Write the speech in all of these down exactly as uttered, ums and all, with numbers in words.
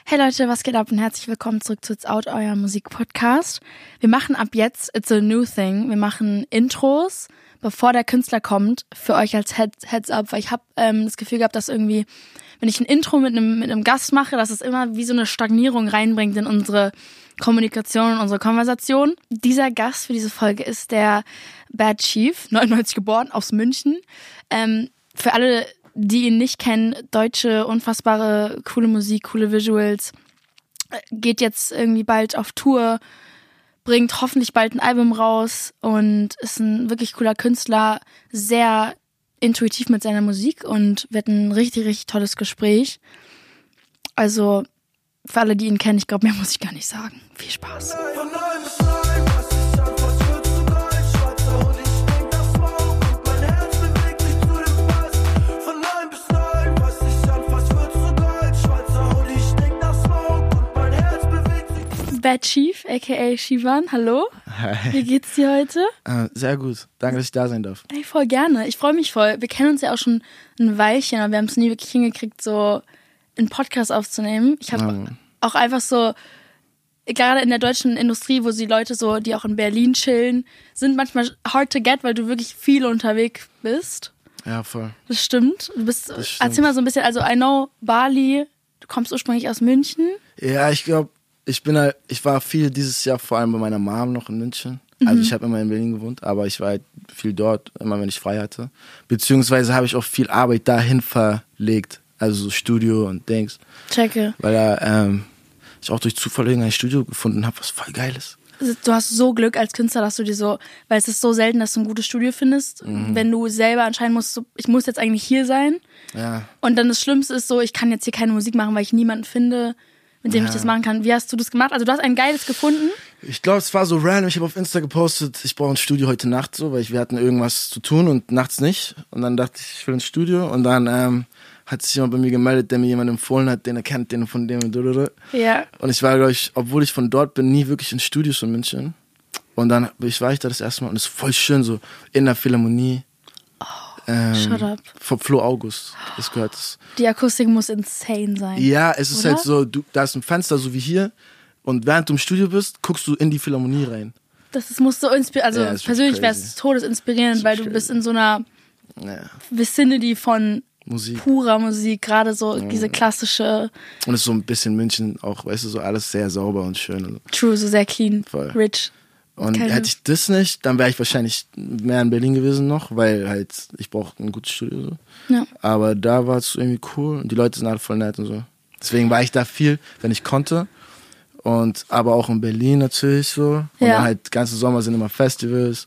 Hey Leute, was geht ab und herzlich willkommen zurück zu It's Out, euer Musikpodcast. Wir machen ab jetzt It's a New Thing. Wir machen Intros, bevor der Künstler kommt, für euch als Head, Heads up, weil ich habe ähm, das Gefühl gehabt, dass irgendwie, wenn ich ein Intro mit einem mit einem Gast mache, dass es immer wie so eine Stagnierung reinbringt in unsere Kommunikation und unsere Konversation. Dieser Gast für diese Folge ist der Bad Chief, neunundneunzig geboren, aus München. Ähm, für alle, die ihn nicht kennen, deutsche, unfassbare, coole Musik, coole Visuals, geht jetzt irgendwie bald auf Tour, bringt hoffentlich bald ein Album raus und ist ein wirklich cooler Künstler, sehr intuitiv mit seiner Musik und wird ein richtig, richtig tolles Gespräch. Also für alle, die ihn kennen, ich glaube, mehr muss ich gar nicht sagen. Viel Spaß. Bad Chief, aka Shivan, hallo. Hi. Wie geht's dir heute? Äh, sehr gut. Danke, dass ich da sein darf. Ey, voll gerne. Ich freue mich voll. Wir kennen uns ja auch schon ein Weilchen, aber wir haben es nie wirklich hingekriegt, so einen Podcast aufzunehmen. Ich habe Mhm. auch einfach so, gerade in der deutschen Industrie, wo die Leute so, die auch in Berlin chillen, sind manchmal hard to get, weil du wirklich viel unterwegs bist. Ja, voll. Das stimmt. Du bist, Das stimmt. erzähl mal so ein bisschen, also I know Bali, du kommst ursprünglich aus München. Ja, ich glaube, ich bin halt, ich war viel dieses Jahr vor allem bei meiner Mom noch in München. Mhm. Also ich habe immer in Berlin gewohnt, aber ich war halt viel dort, immer wenn ich frei hatte. Beziehungsweise habe ich auch viel Arbeit dahin verlegt. Also so Studio und Dings. Checke. Weil da ähm, ich auch durch Zufall irgendein Studio gefunden habe, was voll geil ist. Du hast so Glück als Künstler, dass du dir so, weil es ist so selten, dass du ein gutes Studio findest, Mhm. wenn du selber anscheinend musst, so, ich muss jetzt eigentlich hier sein. Ja. Und dann das Schlimmste ist so, ich kann jetzt hier keine Musik machen, weil ich niemanden finde, mit dem Ja. ich das machen kann. Wie hast du das gemacht? Also du hast ein geiles gefunden. Ich glaube, es war so random. Ich habe auf Insta gepostet, ich brauche ein Studio heute Nacht so, weil ich, wir hatten irgendwas zu tun und nachts nicht. Und dann dachte ich, ich will ein Studio. Und dann ähm, hat sich jemand bei mir gemeldet, der mir jemand empfohlen hat, den er kennt, den von dem. Ja. Und ich war, glaube ich, obwohl ich von dort bin, nie wirklich in Studios in München. Und dann ich, war ich da das erste Mal und es ist voll schön, so in der Philharmonie. Ähm, shut up. Von Flo August, das gehört das. Die Akustik muss insane sein. Ja, es ist Oder? halt so, du, da ist ein Fenster, so wie hier. Und während du im Studio bist, guckst du in die Philharmonie rein. Das ist, muss so inspirieren. Also Ja, ist persönlich crazy. wäre es todesinspirierend, weil du crazy. bist in so einer Ja, Vicinity von Musik. purer Musik, gerade so diese klassische, Und es ist so ein bisschen München auch, weißt du, so alles sehr sauber und schön. Und, so. true, so sehr clean, Voll. rich. und Keine- hätte ich das nicht, dann wäre ich wahrscheinlich mehr in Berlin gewesen noch, weil halt, ich brauche ein gutes Studio. So. Ja. Aber da war es irgendwie cool und die Leute sind alle voll nett und so. Deswegen war ich da viel, wenn ich konnte. Und aber auch in Berlin natürlich so. Und Ja. dann halt ganze Sommer sind immer Festivals.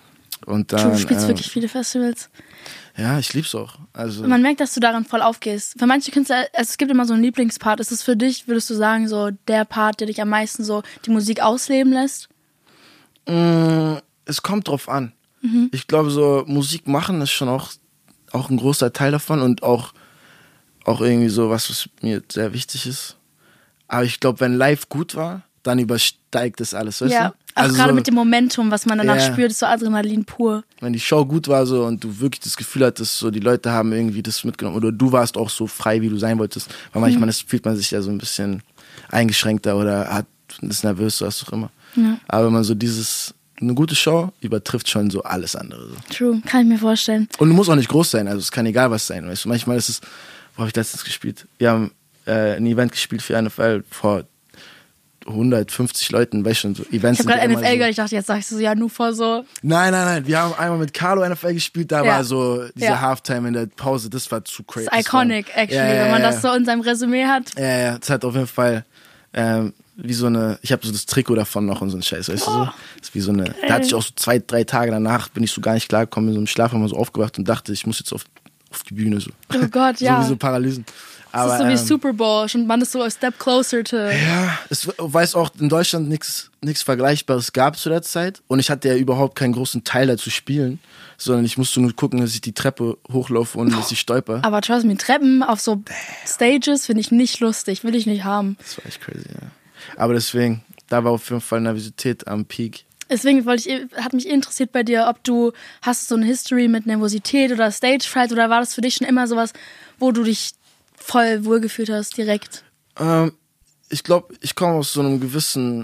Und dann. True, du spielst ähm, wirklich viele Festivals. Ja, ich lieb's auch. Also. Und man merkt, dass du darin voll aufgehst. Für manche Künstler, also es gibt immer so einen Lieblingspart. Ist es für dich, würdest du sagen, so der Part, der dich am meisten so die Musik ausleben lässt? Mm, es kommt drauf an. Mhm. Ich glaube, so Musik machen ist schon auch, auch ein großer Teil davon und auch, auch irgendwie so was, was mir sehr wichtig ist. Aber ich glaube, wenn live gut war, dann übersteigt das alles, weißt Ja, du? auch Also gerade so, mit dem Momentum, was man danach Ja. spürt, ist so Adrenalin pur. wenn die Show gut war so und du wirklich das Gefühl hattest, so die Leute haben irgendwie das mitgenommen oder du warst auch so frei, wie du sein wolltest. Weil manchmal das fühlt man sich ja so ein bisschen eingeschränkter oder hat, ist nervös oder was auch immer. Ja. Aber wenn man so dieses, eine gute Show übertrifft schon so alles andere. So. True, kann ich mir vorstellen. Und du musst auch nicht groß sein, also es kann egal was sein. Weißt du? Manchmal ist es, wo habe ich letztens gespielt? Wir haben äh, ein Event gespielt für N F L vor hundertfünfzig Leuten, weißt du, und so Events. Ich habe gerade sind ja N F L immer gehört, ich dachte, jetzt sagst du so, ja, nur vor so. Nein, nein, nein, wir haben einmal mit Carlo N F L gespielt, da Ja. war so diese Ja. Halftime in der Pause, das war zu crazy. Das ist iconic, war, actually, ja, ja, wenn man ja. das so in seinem Resümee hat. Ja, ja, das hat auf jeden Fall ähm, wie so eine, ich habe so das Trikot davon noch und so ein Scheiß, weißt du so? Das ist wie so eine, da hatte ich auch so zwei, drei Tage danach, bin ich so gar nicht klargekommen, in so einem Schlaf haben wir so aufgewacht und dachte, ich muss jetzt auf, auf die Bühne so. Oh Gott, so ja. wie so Paralysen. Das Aber, ist so wie ähm, Super Bowl, schon man ist so a step closer to. Ja, es weiß auch in Deutschland nichts nichts Vergleichbares gab zu der Zeit und ich hatte ja überhaupt keinen großen Teil dazu spielen, sondern ich musste nur gucken, dass ich die Treppe hochlaufe und dass ich stolper. Aber trust me, Treppen auf so Stages finde ich nicht lustig, will ich nicht haben. Das war echt crazy, ja. Aber deswegen, da war auf jeden Fall Nervosität am Peak. Deswegen wollte ich, hat mich interessiert bei dir, ob du hast so eine History mit Nervosität oder Stage Fright oder war das für dich schon immer sowas, wo du dich voll wohlgefühlt hast direkt? Ähm, ich glaube, ich komme aus so einem gewissen,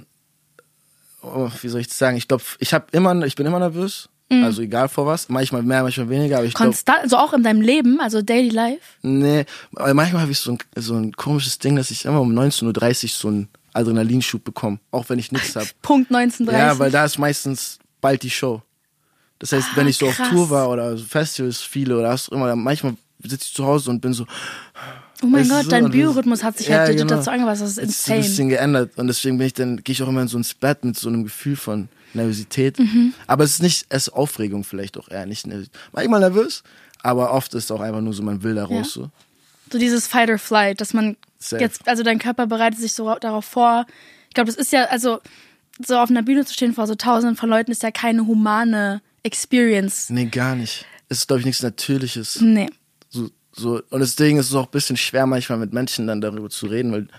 oh, wie soll ich das sagen? Ich glaube, ich habe immer, ich bin immer nervös. Mhm. Also egal vor was. Manchmal mehr, manchmal weniger. Aber ich Konstant, also auch in deinem Leben, also Daily Life? Nee, aber manchmal habe ich so ein, so ein komisches Ding, dass ich immer um neunzehn Uhr dreißig so einen Adrenalinschub bekomme. Auch wenn ich nichts habe. Punkt neunzehn Uhr dreißig? Ja, weil da ist meistens bald die Show. Das heißt, ah, wenn ich so krass. auf Tour war oder Festivals viele oder was auch immer, manchmal sitze ich zu Hause und bin so... Oh mein Gott, so, dein Biorhythmus hat sich ja, halt genau. dazu angepasst, das ist insane. Das ist ein bisschen geändert und deswegen bin ich dann, gehe ich auch immer in so ins Bett mit so einem Gefühl von Nervosität. Mhm. Aber es ist nicht, es ist Aufregung vielleicht auch eher, nicht nervös. Manchmal nervös, aber oft ist es auch einfach nur so, man will da raus ja. so. So dieses Fight or Flight, dass man Safe. jetzt, also dein Körper bereitet sich so darauf vor. Ich glaube, das ist ja, also so auf einer Bühne zu stehen vor so tausenden von Leuten ist ja keine humane Experience. Nee, gar nicht. Es ist, glaube ich, nichts Natürliches. Nee. So, so, und deswegen ist es auch ein bisschen schwer manchmal mit Menschen dann darüber zu reden, weil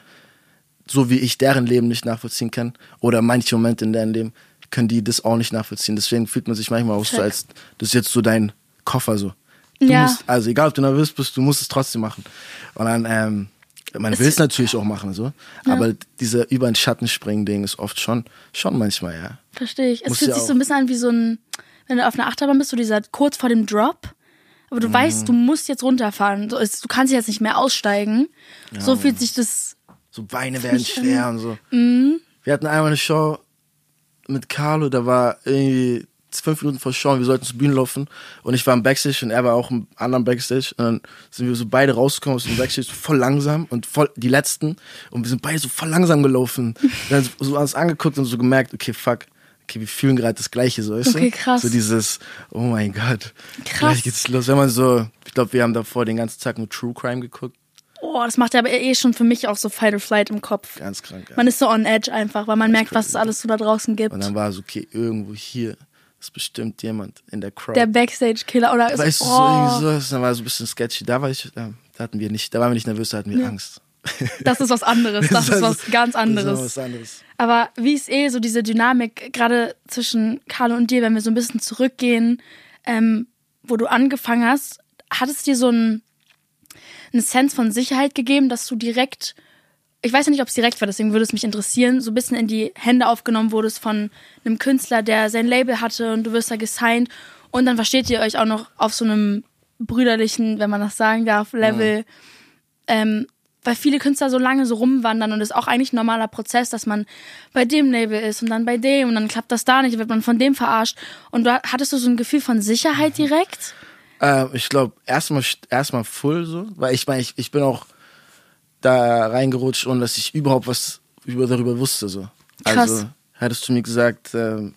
so wie ich deren Leben nicht nachvollziehen kann oder manche Momente in deren Leben, können die das auch nicht nachvollziehen. Deswegen fühlt man sich manchmal auch so, als das ist jetzt so dein Koffer so. Du ja. musst, also egal, ob du nervös bist, du musst es trotzdem machen. Und dann, ähm, man will es natürlich auch machen, so. Ja. Aber dieser über den Schatten springen Ding ist oft schon, schon manchmal, ja. Verstehe ich. Es Muss fühlt ja sich auch. so ein bisschen an wie so ein, wenn du auf einer Achterbahn bist, so dieser kurz vor dem Drop. Aber du mm. weißt, du musst jetzt runterfahren. Du kannst jetzt nicht mehr aussteigen. Ja, so fühlt sich das. So Beine werden schwer an. Und so. Mm. Wir hatten einmal eine Show mit Carlo, da war irgendwie fünf Minuten vor Show und wir sollten zur Bühne laufen. Und ich war im Backstage und er war auch im anderen Backstage. Und dann sind wir so beide rausgekommen aus dem Backstage, so voll langsam und voll die Letzten. Und wir sind beide so voll langsam gelaufen. Und dann so uns angeguckt und so gemerkt, okay, fuck. Okay, wir fühlen gerade das Gleiche, so, weißt du? Okay, krass. So dieses, oh mein Gott. Krass. Gleich geht's los. Wenn man so, ich glaube, wir haben davor den ganzen Tag nur True Crime geguckt. Oh, das macht ja aber eh schon für mich auch so Fight or Flight im Kopf. Ganz krank, ja. Man ist so on edge einfach, weil man merkt, was es alles so da draußen gibt. Und dann war es okay, irgendwo hier ist bestimmt jemand in der Crowd. Der Backstage-Killer oder ist, weißt du, oh. so irgendwie so, dann war so ein bisschen sketchy. Da war ich, da hatten wir nicht, da waren wir nicht nervös, da hatten wir ja. Angst. Das ist was anderes, das, das ist was ganz anderes. Das ist was anderes. Aber wie ist eh so diese Dynamik, gerade zwischen Carlo und dir, wenn wir so ein bisschen zurückgehen, ähm, wo du angefangen hast, hat es dir so ein, eine Sense von Sicherheit gegeben, dass du direkt, ich weiß ja nicht, ob es direkt war, deswegen würde es mich interessieren, so ein bisschen in die Hände aufgenommen wurdest von einem Künstler, der sein Label hatte und du wirst da gesigned und dann versteht ihr euch auch noch auf so einem brüderlichen, wenn man das sagen darf, Level, mhm. ähm, weil viele Künstler so lange so rumwandern und es ist auch eigentlich ein normaler Prozess, dass man bei dem Label ist und dann bei dem und dann klappt das da nicht, wird man von dem verarscht. Und du, hattest du so ein Gefühl von Sicherheit direkt? Äh, ich glaube, erstmal erstmal full so, weil ich meine, ich, ich bin auch da reingerutscht, ohne dass ich überhaupt was über, darüber wusste. So. Krass. Also hättest du mir gesagt, äh,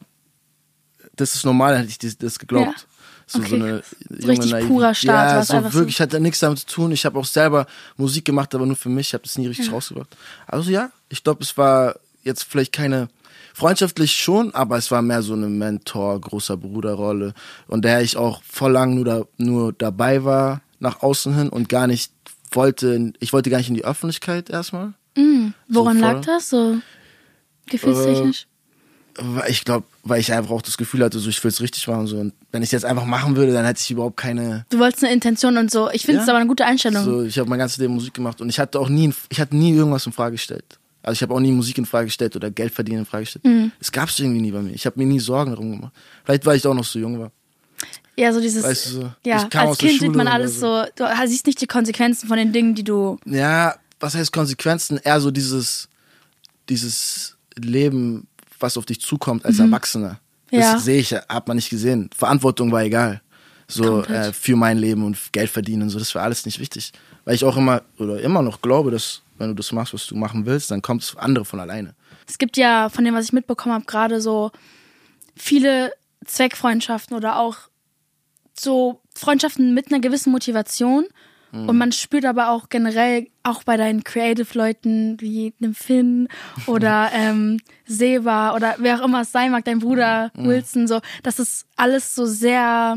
das ist normal, hätte ich das, das geglaubt. Ja. So, okay. so eine so richtig Naiv- purer Start. Ja, so wirklich, so. Ich hatte nichts damit zu tun. Ich habe auch selber Musik gemacht, aber nur für mich. Ich habe das nie richtig ja. rausgebracht. Also ja, ich glaube, es war jetzt vielleicht keine, freundschaftlich schon, aber es war mehr so eine Mentor-, großer Bruderrolle. Und daher ich auch voll lang nur, da, nur dabei war, nach außen hin und gar nicht wollte, ich wollte gar nicht in die Öffentlichkeit erstmal. Mm, woran so lag das so? Gefühlstechnisch? Äh, Ich glaube, weil ich einfach auch das Gefühl hatte, so ich will es richtig machen. So. Und wenn ich es jetzt einfach machen würde, dann hätte ich überhaupt keine... Du wolltest eine Intention und so. Ich finde es ja. aber eine gute Einstellung. So, ich habe mein ganzes Leben Musik gemacht und ich hatte auch nie, ich hatte nie irgendwas in Frage gestellt. Also ich habe auch nie Musik in Frage gestellt oder Geld verdienen in Frage gestellt. Mhm. Das gab es irgendwie nie bei mir. Ich habe mir nie Sorgen darum gemacht. Vielleicht, weil ich auch noch so jung war. Ja, so dieses... Weißt du, so, ja, als Kind sieht man alles so... Du siehst nicht die Konsequenzen von den Dingen, die du... Ja, was heißt Konsequenzen? Eher so dieses, dieses Leben... was auf dich zukommt als mhm. Erwachsener. Das ja. sehe ich, hat man nicht gesehen. Verantwortung war egal. So äh, für mein Leben und Geld verdienen und so, das war alles nicht wichtig. Weil ich auch immer oder immer noch glaube, dass wenn du das machst, was du machen willst, dann kommt es andere von alleine. Es gibt ja, von dem, was ich mitbekommen habe, gerade so viele Zweckfreundschaften oder auch so Freundschaften mit einer gewissen Motivation. Mhm. Und man spürt aber auch generell, auch bei deinen Creative-Leuten wie einem Finn oder ähm, Seba oder wer auch immer es sein mag, dein Bruder mhm. Wilson, so, das ist alles so sehr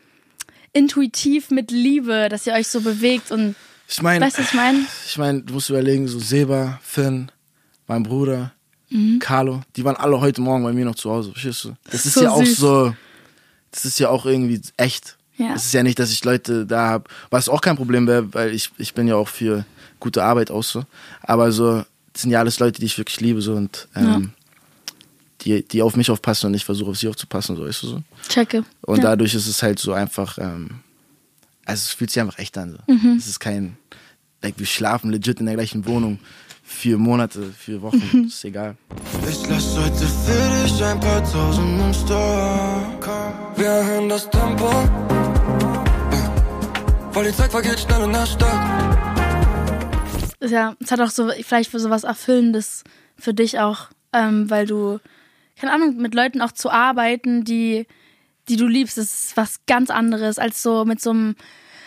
intuitiv mit Liebe, dass ihr euch so bewegt und ich mein, weißt du, was ich meine? Ich meine, du musst überlegen, so Seba, Finn, mein Bruder, mhm. Carlo, die waren alle heute Morgen bei mir noch zu Hause, verstehst du? Das ist so ja auch süß. so, das ist ja auch irgendwie echt. Ja. Es ist ja nicht, dass ich Leute da habe, was auch kein Problem wäre, weil ich, ich bin ja auch für gute Arbeit aus so. Aber so, das sind ja alles Leute, die ich wirklich liebe so und ähm, ja. die, die auf mich aufpassen und ich versuche auf sie aufzupassen, so, weißt du so. Checke. Und ja. dadurch ist es halt so einfach, ähm, also es fühlt sich einfach echt an. So. Mhm. Es ist kein, like, wir schlafen legit in der gleichen Wohnung. Vier Monate, vier Wochen, mhm. ist egal. Ich lass heute für dich ein paar tausend im Store. Wir erhöhen das Tempo. Weil die Zeit vergeht schnell in der Stadt. Ja, es hat auch so vielleicht so was Erfüllendes für dich auch, ähm, weil du, keine Ahnung, mit Leuten auch zu arbeiten, die, die du liebst, das ist was ganz anderes, als so mit so einem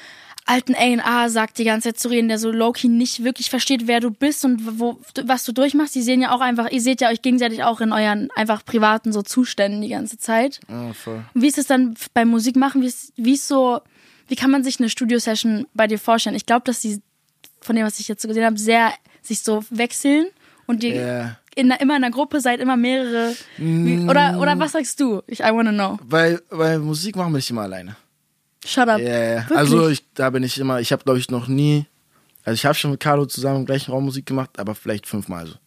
alten A und R sagt die ganze Zeit zu reden, der so low-key nicht wirklich versteht, wer du bist und wo, was du durchmachst. Die sehen ja auch einfach, ihr seht ja euch gegenseitig auch in euren einfach privaten so Zuständen die ganze Zeit. Ja, voll. Und wie ist es dann beim Musikmachen? Wie ist, wie ist so, wie kann man sich eine Studio-Session bei dir vorstellen? Ich glaube, dass die, von dem, was ich jetzt so gesehen habe, sehr sich so wechseln und die yeah. in, immer in einer Gruppe seid, immer mehrere. Wie, oder, oder was sagst du? Ich, I wanna know. Weil, weil Musik machen wir nicht immer alleine. Shut up. Ja, yeah. Also ich, da bin ich immer, ich habe glaube ich noch nie, also ich habe schon mit Carlo zusammen im gleichen Raum Musik gemacht, aber vielleicht fünfmal so.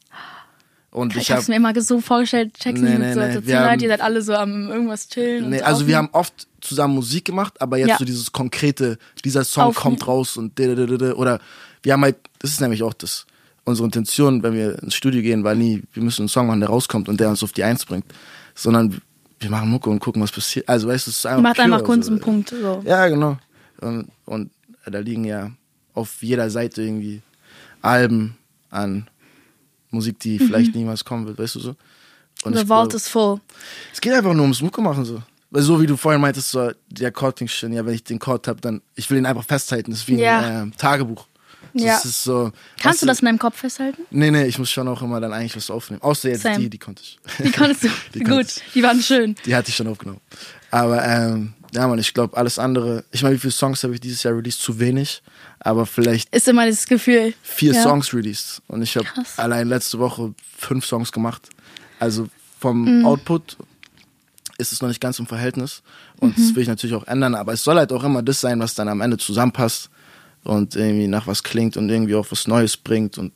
Und ich, ich hab's hab, mir immer so vorgestellt, checkst nee, du nee, so, nee, so zehn Leute, ihr seid alle so am irgendwas chillen. Nee, und so also wir aufnehmen. haben oft zusammen Musik gemacht, aber jetzt ja. so dieses konkrete, dieser Song Aufnehmen. kommt raus und oder wir haben halt, das ist nämlich auch das, unsere Intention, wenn wir ins Studio gehen, war nie, wir müssen einen Song machen, der rauskommt und der uns auf die Eins bringt, sondern wir machen Mucke und gucken, was passiert. Also weißt du, es ist einfach macht pure, einfach Kunst so. und Punkt. So. Ja, genau. Und, und da liegen ja auf jeder Seite irgendwie Alben an Musik, die mhm. vielleicht niemals kommen wird, weißt du so. Und The vault is full. Es geht einfach nur ums Mucke machen so. Weil so wie du vorhin meintest, so der Chord-Ding, ja, wenn ich den Chord hab, dann, ich will den einfach festhalten. Das ist wie ja. ein äh, Tagebuch. Das ja. ist so, Kannst du das in deinem Kopf festhalten? Nee, nee, ich muss schon auch immer dann eigentlich was aufnehmen. Außer jetzt Same. die, die konnte ich. Die konntest du? die Gut, konnte ich. Die waren schön. Die hatte ich schon aufgenommen. Aber ähm, ja, man, ich glaube, alles andere, ich meine, wie viele Songs habe ich dieses Jahr released? Zu wenig, aber vielleicht ist immer dieses Gefühl. Vier ja. Songs released. Und ich habe allein letzte Woche fünf Songs gemacht. Also vom mhm. Output ist es noch nicht ganz im Verhältnis. Und mhm. das will ich natürlich auch ändern. Aber es soll halt auch immer das sein, was dann am Ende zusammenpasst und irgendwie nach was klingt und irgendwie auch was Neues bringt. Und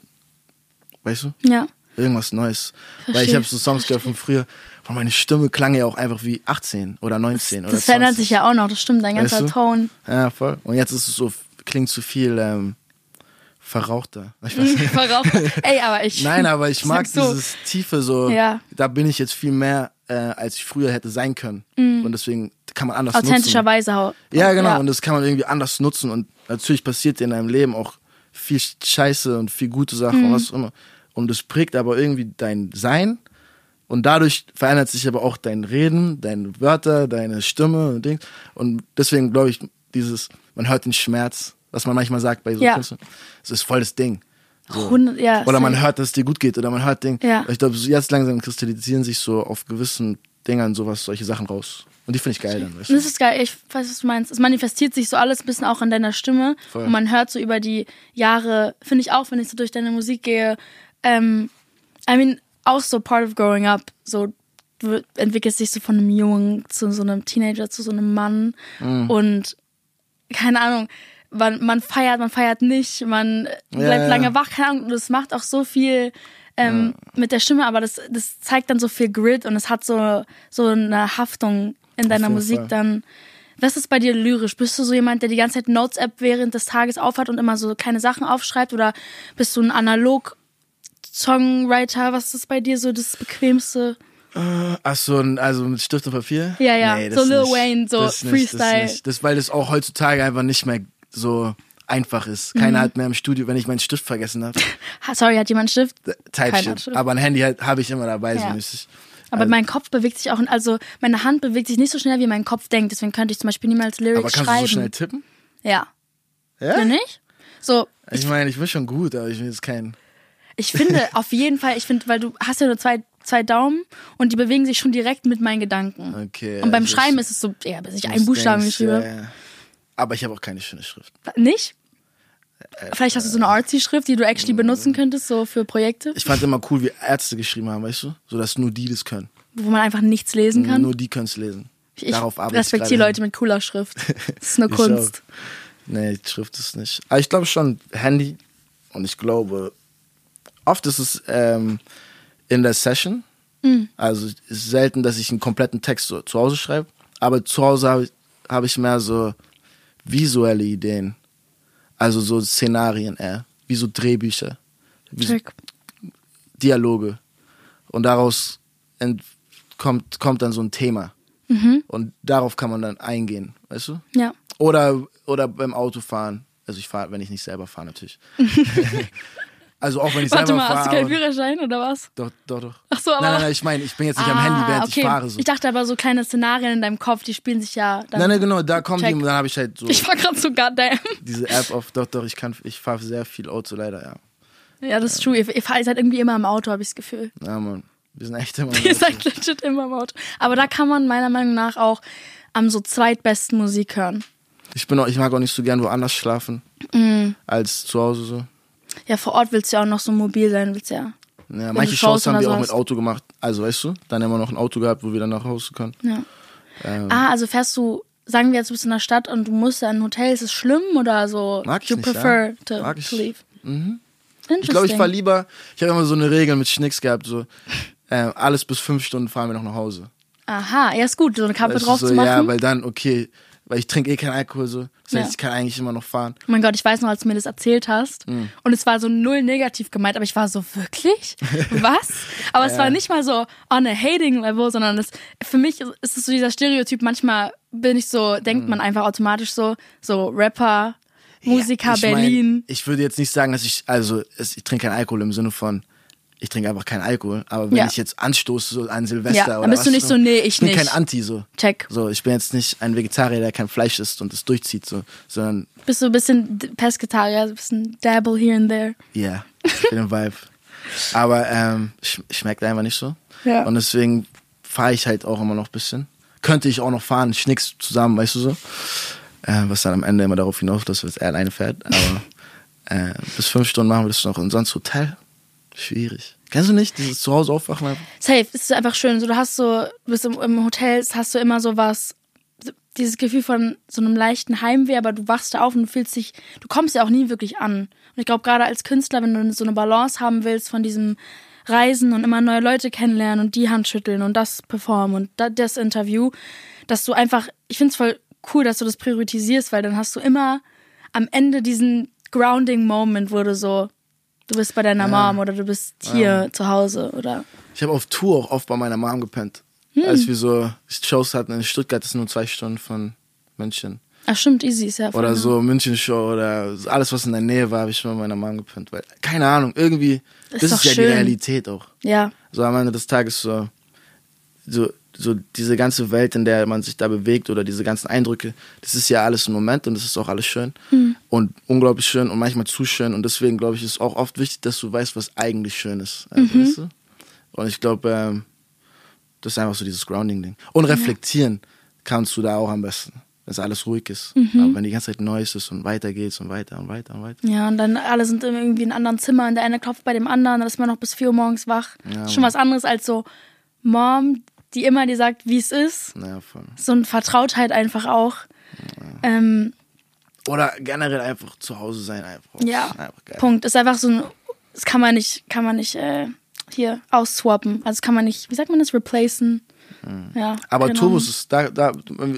weißt du? Ja. Irgendwas Neues. Verstehe. Weil ich habe so Songs gehört von früher, wo meine Stimme klang ja auch einfach wie achtzehn oder neunzehn. Das, oder das verändert sich ja auch noch, das stimmt, dein ganzer weißt du? Ton. Ja, voll. Und jetzt ist es so, klingt zu viel ähm, verrauchter. Ich weiß nicht. Verrauchter. Ey, aber ich... Nein, aber ich mag so. dieses Tiefe so. Ja. Da bin ich jetzt viel mehr, äh, als ich früher hätte sein können. Mm. Und deswegen kann man anders authentischerweise nutzen. Weise. Ja, genau. Ja. Und das kann man irgendwie anders nutzen. Und natürlich passiert in deinem Leben auch viel Scheiße und viel gute Sachen mm. und was auch immer. Und es prägt aber irgendwie dein Sein. Und dadurch verändert sich aber auch dein Reden, deine Wörter, deine Stimme und Dings. Und deswegen glaube ich, dieses, man hört den Schmerz, was man manchmal sagt bei so ja. Künstlern. Das ist voll das Ding. So. hundert, ja, oder man hört, dass es dir gut geht. Oder man hört Ding. Ja. Ich glaube, jetzt langsam kristallisieren sich so auf gewissen Dingern sowas, solche Sachen raus. Und die finde ich geil dann. Weißt du? Das ist geil, ich weiß, was du meinst. Es manifestiert sich so alles ein bisschen auch in deiner Stimme. Voll. Und man hört so über die Jahre, finde ich auch, wenn ich so durch deine Musik gehe, ähm, I mean, auch so part of growing up, so du entwickelst dich so von einem Jungen zu so einem Teenager, zu so einem Mann mm. und keine Ahnung, man, man feiert, man feiert nicht, man bleibt ja, lange ja. wach, keine Ahnung, und das macht auch so viel ähm, ja. mit der Stimme, aber das, das zeigt dann so viel Grit und es hat so, so eine Haftung in deiner Musik Fall. Dann. Was ist bei dir lyrisch? Bist du so jemand, der die ganze Zeit Notes-App während des Tages aufhat und immer so kleine Sachen aufschreibt oder bist du ein analog Songwriter, was ist bei dir so das Bequemste? Uh, ach so, also mit Stift und Papier? Ja, ja, nee, so Lil nicht. Wayne, so das Freestyle. Nicht, das, das, weil das auch heutzutage einfach nicht mehr so einfach ist. Keiner mhm. hat mehr im Studio, wenn ich meinen Stift vergessen habe. Sorry, hat jemand einen Stift? Type-Shit. Aber ein Handy halt, habe ich immer dabei, ja. so mäßig. Aber also, mein Kopf bewegt sich auch, also meine Hand bewegt sich nicht so schnell, wie mein Kopf denkt. Deswegen könnte ich zum Beispiel niemals Lyrics aber kannst schreiben. Du so schnell tippen? Ja. Ja? Ja, nicht? So. Ich, ich meine, ich bin schon gut, aber ich bin jetzt kein... Ich finde, auf jeden Fall, ich finde, weil du hast ja nur zwei, zwei Daumen und die bewegen sich schon direkt mit meinen Gedanken. Okay. Und beim Schreiben ist es so, ja, bis ich einen Buchstaben geschrieben habe. Ja, ja. Aber ich habe auch keine schöne Schrift. Nicht? Äh, Vielleicht hast du so eine Artsy-Schrift, die du actually äh, benutzen könntest, so für Projekte? Ich fand immer cool, wie Ärzte geschrieben haben, weißt du? So, dass nur die das können. Wo man einfach nichts lesen kann? Nur die können es lesen. Ich Darauf arbeite ich respektiere Leute mit cooler Schrift. Das ist nur Kunst. Auch. Nee, die Schrift ist nicht. Aber ich glaube schon Handy und ich glaube oft ist es ähm, in der Session. Mhm. Also es ist selten, dass ich einen kompletten Text so zu Hause schreibe. Aber zu Hause habe ich, hab ich mehr so visuelle Ideen. Also so Szenarien eher. Wie so Drehbücher. Wie so Dialoge. Und daraus ent- kommt, kommt dann so ein Thema. Mhm. Und darauf kann man dann eingehen, weißt du? Ja. Oder, oder beim Autofahren. Also ich fahre, wenn ich nicht selber fahre, natürlich. Also auch wenn ich Warte selber mal, fahre. hast du keinen Führerschein oder was? Doch, doch, doch. Ach so, aber... Nein, nein, nein, ich meine, ich bin jetzt nicht ah, am Handy, während okay. ich fahre. So. Ich dachte aber, so kleine Szenarien in deinem Kopf, die spielen sich ja... Dann nein, nein, genau, da kommen check. die und dann habe ich halt so... Ich war gerade so goddamn. Diese App auf, doch, doch, ich kann, ich fahre sehr viel Auto, leider, ja. Ja, das ist true. Ihr, ihr seid irgendwie immer im Auto, habe ich das Gefühl. Ja, Mann, wir sind echt immer im Auto. Ihr seid legit immer im Auto. Aber da kann man meiner Meinung nach auch am so zweitbesten Musik hören. Ich bin auch, ich mag auch nicht so gern woanders schlafen, mm. als zu Hause so. Ja, vor Ort willst du ja auch noch so mobil sein, willst ja. Ja, manche Shows haben wir auch mit Auto gemacht. Also, weißt du, dann haben wir noch ein Auto gehabt, wo wir dann nach Hause können. Ja. Ähm, ah, also fährst du, sagen wir jetzt, du bist in der Stadt und du musst in ein Hotel, ist es schlimm oder so? Mag ich you nicht, prefer ja. to, mag ich. to leave? Mhm. Ich glaube, ich fahre lieber, ich habe immer so eine Regel mit Schnicks gehabt, so äh, alles bis fünf Stunden fahren wir noch nach Hause. Aha, ja ist gut, so eine Kappe weißt drauf so, zu machen. Ja, weil dann, okay, weil ich trinke eh keinen Alkohol so. Das heißt, ja. ich kann eigentlich immer noch fahren. Oh mein Gott, ich weiß noch, als du mir das erzählt hast. Mm. Und es war so null negativ gemeint, aber ich war so, wirklich? Was? Aber ja. es war nicht mal so on a hating level, sondern es, für mich ist es so dieser Stereotyp, manchmal bin ich so, denkt mm. man einfach automatisch so, so Rapper, Musiker, ja, ich Berlin. Mein, ich würde jetzt nicht sagen, dass ich, also ich trinke keinen Alkohol im Sinne von, ich trinke einfach keinen Alkohol, aber wenn ja. ich jetzt anstoße so an Silvester ja, oder dann bist was du nicht so, nee, ich, ich bin nicht. kein Anti so. Check. So, ich bin jetzt nicht ein Vegetarier, der kein Fleisch isst und es durchzieht so, sondern bist du ein bisschen Pesketarier, ein bisschen dabble here and there. Ja, yeah, ich bin im Vibe. Aber ähm, sch- schmeckt einfach nicht so. Ja. Und deswegen fahre ich halt auch immer noch ein bisschen. Könnte ich auch noch fahren, Schnicks zusammen, weißt du so. Äh, was dann am Ende immer darauf hinaus, dass er alleine fährt. Aber äh, bis fünf Stunden machen wir das noch. Und sonst Hotel, schwierig. Kennst du nicht dieses Zuhause aufwachen einfach? Safe, es ist einfach schön. So, du hast so, du bist im, im Hotel, hast du immer so was, dieses Gefühl von so einem leichten Heimweh, aber du wachst da auf und du fühlst dich, du kommst ja auch nie wirklich an. Und ich glaube, gerade als Künstler, wenn du so eine Balance haben willst von diesem Reisen und immer neue Leute kennenlernen und die Hand schütteln und das performen und das Interview, dass du einfach, ich finde es voll cool, dass du das priorisierst, weil dann hast du immer am Ende diesen Grounding-Moment, wo du so, du bist bei deiner ja. Mom oder du bist hier ja. zu Hause oder. Ich habe auf Tour auch oft bei meiner Mom gepennt. Hm. Als wir so Shows hatten in Stuttgart, das sind nur zwei Stunden von München. Ach stimmt, easy ist ja. Oder nah. So München-Show oder alles, was in der Nähe war, habe ich schon bei meiner Mom gepennt. Weil, keine Ahnung, irgendwie, das ist, ist ja schön. Die Realität auch. Ja. So am Ende des Tages so, so, so diese ganze Welt, in der man sich da bewegt oder diese ganzen Eindrücke, das ist ja alles ein Moment und das ist auch alles schön. Hm. Und unglaublich schön und manchmal zu schön. Und deswegen, glaube ich, ist es auch oft wichtig, dass du weißt, was eigentlich schön ist. Also, mhm. weißt du? Und ich glaube, ähm, das ist einfach so dieses Grounding-Ding. Und reflektieren ja. kannst du da auch am besten, wenn es alles ruhig ist. Mhm. Aber wenn die ganze Zeit Neues ist und weiter geht's und weiter und weiter und weiter. Ja, und dann alle sind irgendwie in einem anderen Zimmer und der eine klopft bei dem anderen, dann ist man noch bis vier Uhr morgens wach. Ja, das ist schon was anderes als so Mom, die immer dir sagt, wie es ist. Ja, voll. So eine Vertrautheit einfach auch. Ja. Ähm, Oder generell einfach zu Hause sein. Einfach. Ja, einfach geil. Punkt. Ist einfach so ein, das kann man nicht, kann man nicht äh, hier ausswappen. Also das kann man nicht, wie sagt man das, replacen. Mhm. Ja, aber genau. Turbus ist, da, da,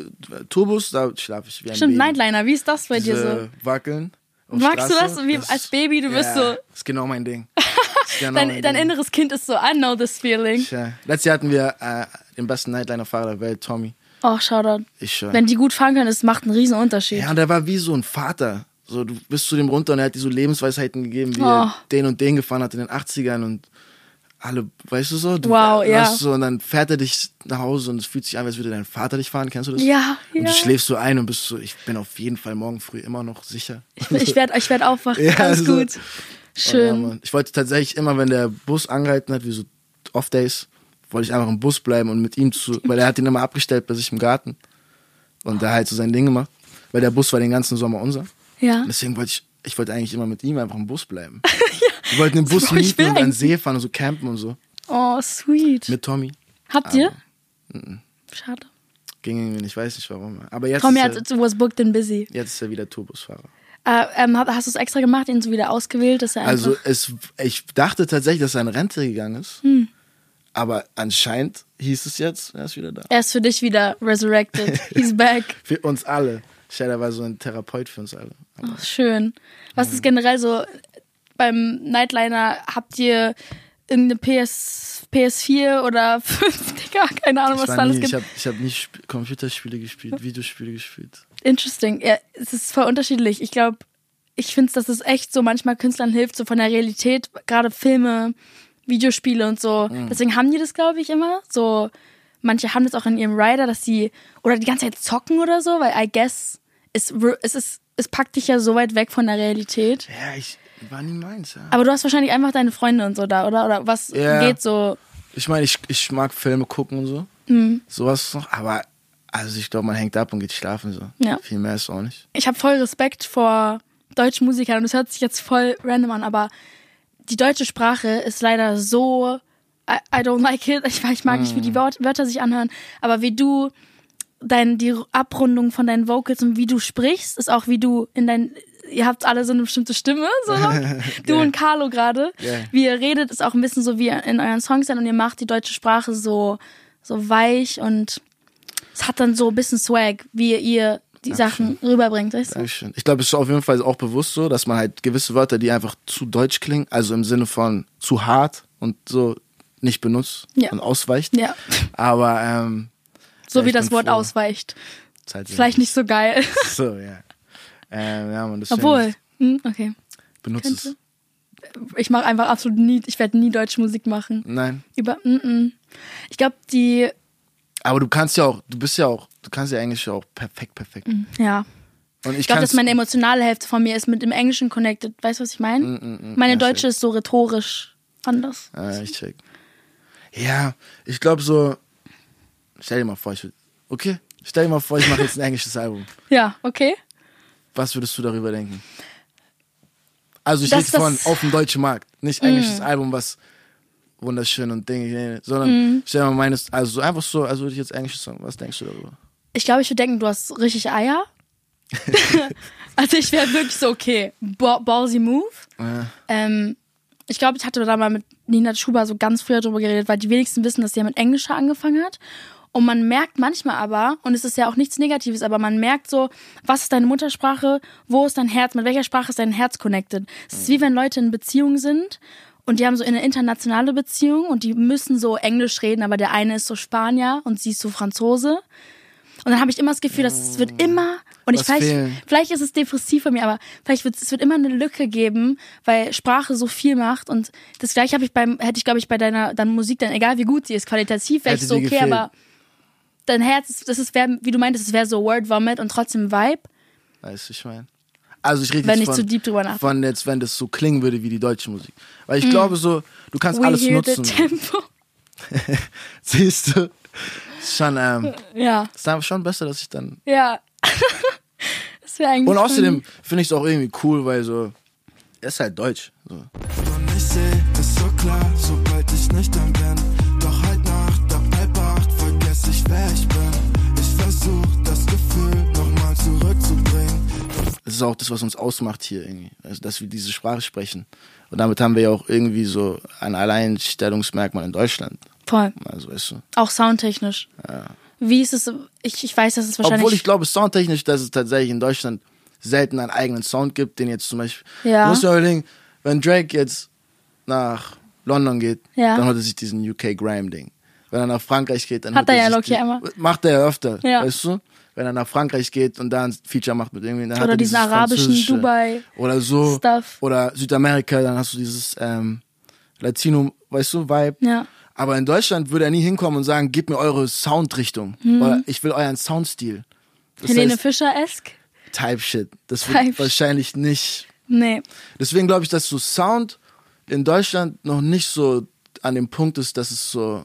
Turbus, da schlafe ich wie ein Stimmt, Baby. Nightliner, wie ist das bei Diese dir so? Wackeln. Magst Straße, du das, wie das, als Baby, du bist ja, so... Das ist genau mein Ding. Genau dein mein dein Ding. inneres Kind ist so, I know this feeling. Ja. Letztes Jahr hatten wir äh, den besten Nightliner-Fahrer der Welt, Tommy. Oh, Shoutout. Ich schon. Wenn die gut fahren können, das macht einen riesen Unterschied. Ja, und der war wie so ein Vater. So, du bist zu dem runter und er hat dir so Lebensweisheiten gegeben, wie oh. er den und den gefahren hat in den achtzigern und alle, weißt du so? Du, wow, ja. So, und dann fährt er dich nach Hause und es fühlt sich an, als würde dein Vater dich fahren, kennst du das? Ja, und ja. du schläfst so ein und bist so, ich bin auf jeden Fall morgen früh immer noch sicher. Ich, ich werde ich werd aufwachen, ja, alles also, gut. Schön. Oh, ja, ich wollte tatsächlich immer, wenn der Bus angehalten hat, wie so Off-Days, wollte ich einfach im Bus bleiben und mit ihm zu, weil er hat ihn immer abgestellt bei sich im Garten und da halt so sein Ding gemacht, weil der Bus war den ganzen Sommer unser. Ja. Und deswegen wollte ich, ich wollte eigentlich immer mit ihm einfach im Bus bleiben. ja. Wir wollten den Bus so, mieten und an den See fahren und so campen und so. Oh, sweet. Mit Tommy. Habt ihr? Aber, n- Schade. Ging irgendwie nicht, ich weiß nicht warum. Aber jetzt Tommy ist hat, was booked and busy. Jetzt ist er wieder Tourbusfahrer. Äh, ähm, hast du es extra gemacht, ihn so wieder ausgewählt? Dass er Also einfach es, ich dachte tatsächlich, dass er in Rente gegangen ist. Hm. Aber anscheinend hieß es jetzt, er ist wieder da. Er ist für dich wieder resurrected. He's back. Für uns alle. Shada war so ein Therapeut für uns alle. Aber Ach, schön. Was ist generell so beim Nightliner? Habt ihr irgendeine P S, P S vier oder fünf? Digga, keine Ahnung, ich was war da alles nie, gibt. ich habe ich hab nie Sp- Computerspiele gespielt, Videospiele gespielt. Interesting. Ja, es ist voll unterschiedlich. Ich glaube, ich finde, dass es echt so manchmal Künstlern hilft, so von der Realität, gerade Filme, Videospiele und so. Mhm. Deswegen haben die das, glaube ich, immer. So, manche haben das auch in ihrem Rider, dass sie oder die ganze Zeit zocken oder so, weil I guess es, es ist, es packt dich ja so weit weg von der Realität. Ja, ich war nie meins, ja. Aber du hast wahrscheinlich einfach deine Freunde und so da, oder? Oder was ja. geht so? Ich meine, ich, ich mag Filme gucken und so. Mhm. Sowas noch, aber also ich glaube, man hängt ab und geht schlafen so. Ja. Viel mehr ist auch nicht. Ich habe voll Respekt vor deutschen Musikern und das hört sich jetzt voll random an, aber die deutsche Sprache ist leider so, I, I don't like it, ich, ich mag mm. nicht, wie die Wort, Wörter sich anhören, aber wie du dein, die Abrundung von deinen Vocals und wie du sprichst, ist auch wie du in dein, ihr habt alle so eine bestimmte Stimme, so du yeah. und Carlo gerade, yeah. wie ihr redet, ist auch ein bisschen so wie in euren Songs sein und ihr macht die deutsche Sprache so, so weich und es hat dann so ein bisschen Swag, wie ihr die Dankeschön. Sachen rüberbringt, weißt du? Dankeschön. Ich glaube, es ist auf jeden Fall auch bewusst so, dass man halt gewisse Wörter, die einfach zu deutsch klingen, also im Sinne von zu hart und so nicht benutzt ja. und ausweicht. Ja. Aber ähm, so ja, wie das Wort froh. ausweicht. Halt vielleicht nicht so geil. So, ja. Ähm, ja man, Obwohl, hm, okay. Benutzt es. Ich mache einfach absolut nie, ich werde nie deutsche Musik machen. Nein. Über, mm, mm. Ich glaube, die... Aber du kannst ja auch, du bist ja auch, du kannst ja Englisch auch perfekt, perfekt. Ja. Und ich ich glaube, dass meine emotionale Hälfte von mir ist mit dem Englischen connected. Weißt du, was ich meine? Mm, mm, mm, meine ja, Deutsche check. Ist so rhetorisch anders. Ah, ich check. Ja, ich glaube so, stell dir mal vor, ich will, okay, stell dir mal vor, ich mache jetzt ein englisches Album. Ja, okay. Was würdest du darüber denken? Also ich rede von auf dem deutschen Markt, nicht ein englisches mm. Album, was wunderschön und Dinge, sondern mm. stell dir mal meines, also so einfach so, also würde ich jetzt englisches sagen, was denkst du darüber? Ich glaube, ich würde denken, du hast richtig Eier. Also ich wäre wirklich so, okay, ballsy move. Ja. Ähm, ich glaube, ich hatte da mal mit Nina Schuber so ganz früher drüber geredet, weil die wenigsten wissen, dass sie ja mit Englischer angefangen hat. Und man merkt manchmal aber, und es ist ja auch nichts Negatives, aber man merkt so, was ist deine Muttersprache, wo ist dein Herz, mit welcher Sprache ist dein Herz connected. Es ist wie wenn Leute in Beziehung sind und die haben so eine internationale Beziehung und die müssen so Englisch reden, aber der eine ist so Spanier und sie ist so Franzose. Und dann habe ich immer das Gefühl, dass es wird immer, und ich vielleicht, vielleicht ist es depressiv von mir, aber vielleicht wird es wird immer eine Lücke geben, weil Sprache so viel macht. Und das gleiche habe ich beim, hätte ich, glaube ich, bei deiner, deiner Musik dann, egal wie gut sie ist, qualitativ wäre ich so, okay, gefehlt. Aber dein Herz, das ist, wär, wie du meintest, es wäre so Word Vomit und trotzdem Vibe. Weißt du, ich meine. Also ich rede wenn jetzt ich von, zu deep drüber nachdenke. Von jetzt, wenn das so klingen würde wie die deutsche Musik. Weil ich mm. glaube so, du kannst We alles hear nutzen. The tempo. Siehst du? Schon, ähm, ja. ist dann schon besser, dass ich dann... Ja. Das wäre eigentlich... Und außerdem finde ich es auch irgendwie cool, weil so, er ist halt deutsch. So. Und ich seh es so klar, sobald ich nicht am bin. Doch halt Nacht, ab halb acht, vergess ich, wer ich bin. Ich versuch, das Gefühl nochmal zurückzubringen. Das ist auch das, was uns ausmacht hier irgendwie. Also, dass wir diese Sprache sprechen. Und damit haben wir ja auch irgendwie so ein Alleinstellungsmerkmal in Deutschland. Voll. Also, weißt du. Auch soundtechnisch. Ja. Wie ist es, ich, ich weiß, dass es wahrscheinlich... Obwohl ich glaube, soundtechnisch, dass es tatsächlich in Deutschland selten einen eigenen Sound gibt, den jetzt zum Beispiel... Ja. Du musst dir überlegen, wenn Drake jetzt nach London geht, ja. dann hat er sich diesen U K Grime-Ding. Wenn er nach Frankreich geht, dann hat er ja Loki einmal. Macht er ja öfter, ja. weißt du? Wenn er nach Frankreich geht und da ein Feature macht mit irgendwie, dann oder hat er diesen arabischen Dubai oder so Stuff. Oder Südamerika, dann hast du dieses ähm, Latino, weißt du, Vibe. Ja. Aber in Deutschland würde er nie hinkommen und sagen, gib mir eure Soundrichtung. Hm. Oder ich will euren Soundstil. Das Helene heißt, Fischer-esque? Type Shit. Das Type wird wahrscheinlich nicht. Nee. Deswegen glaube ich, dass so Sound in Deutschland noch nicht so an dem Punkt ist, dass es so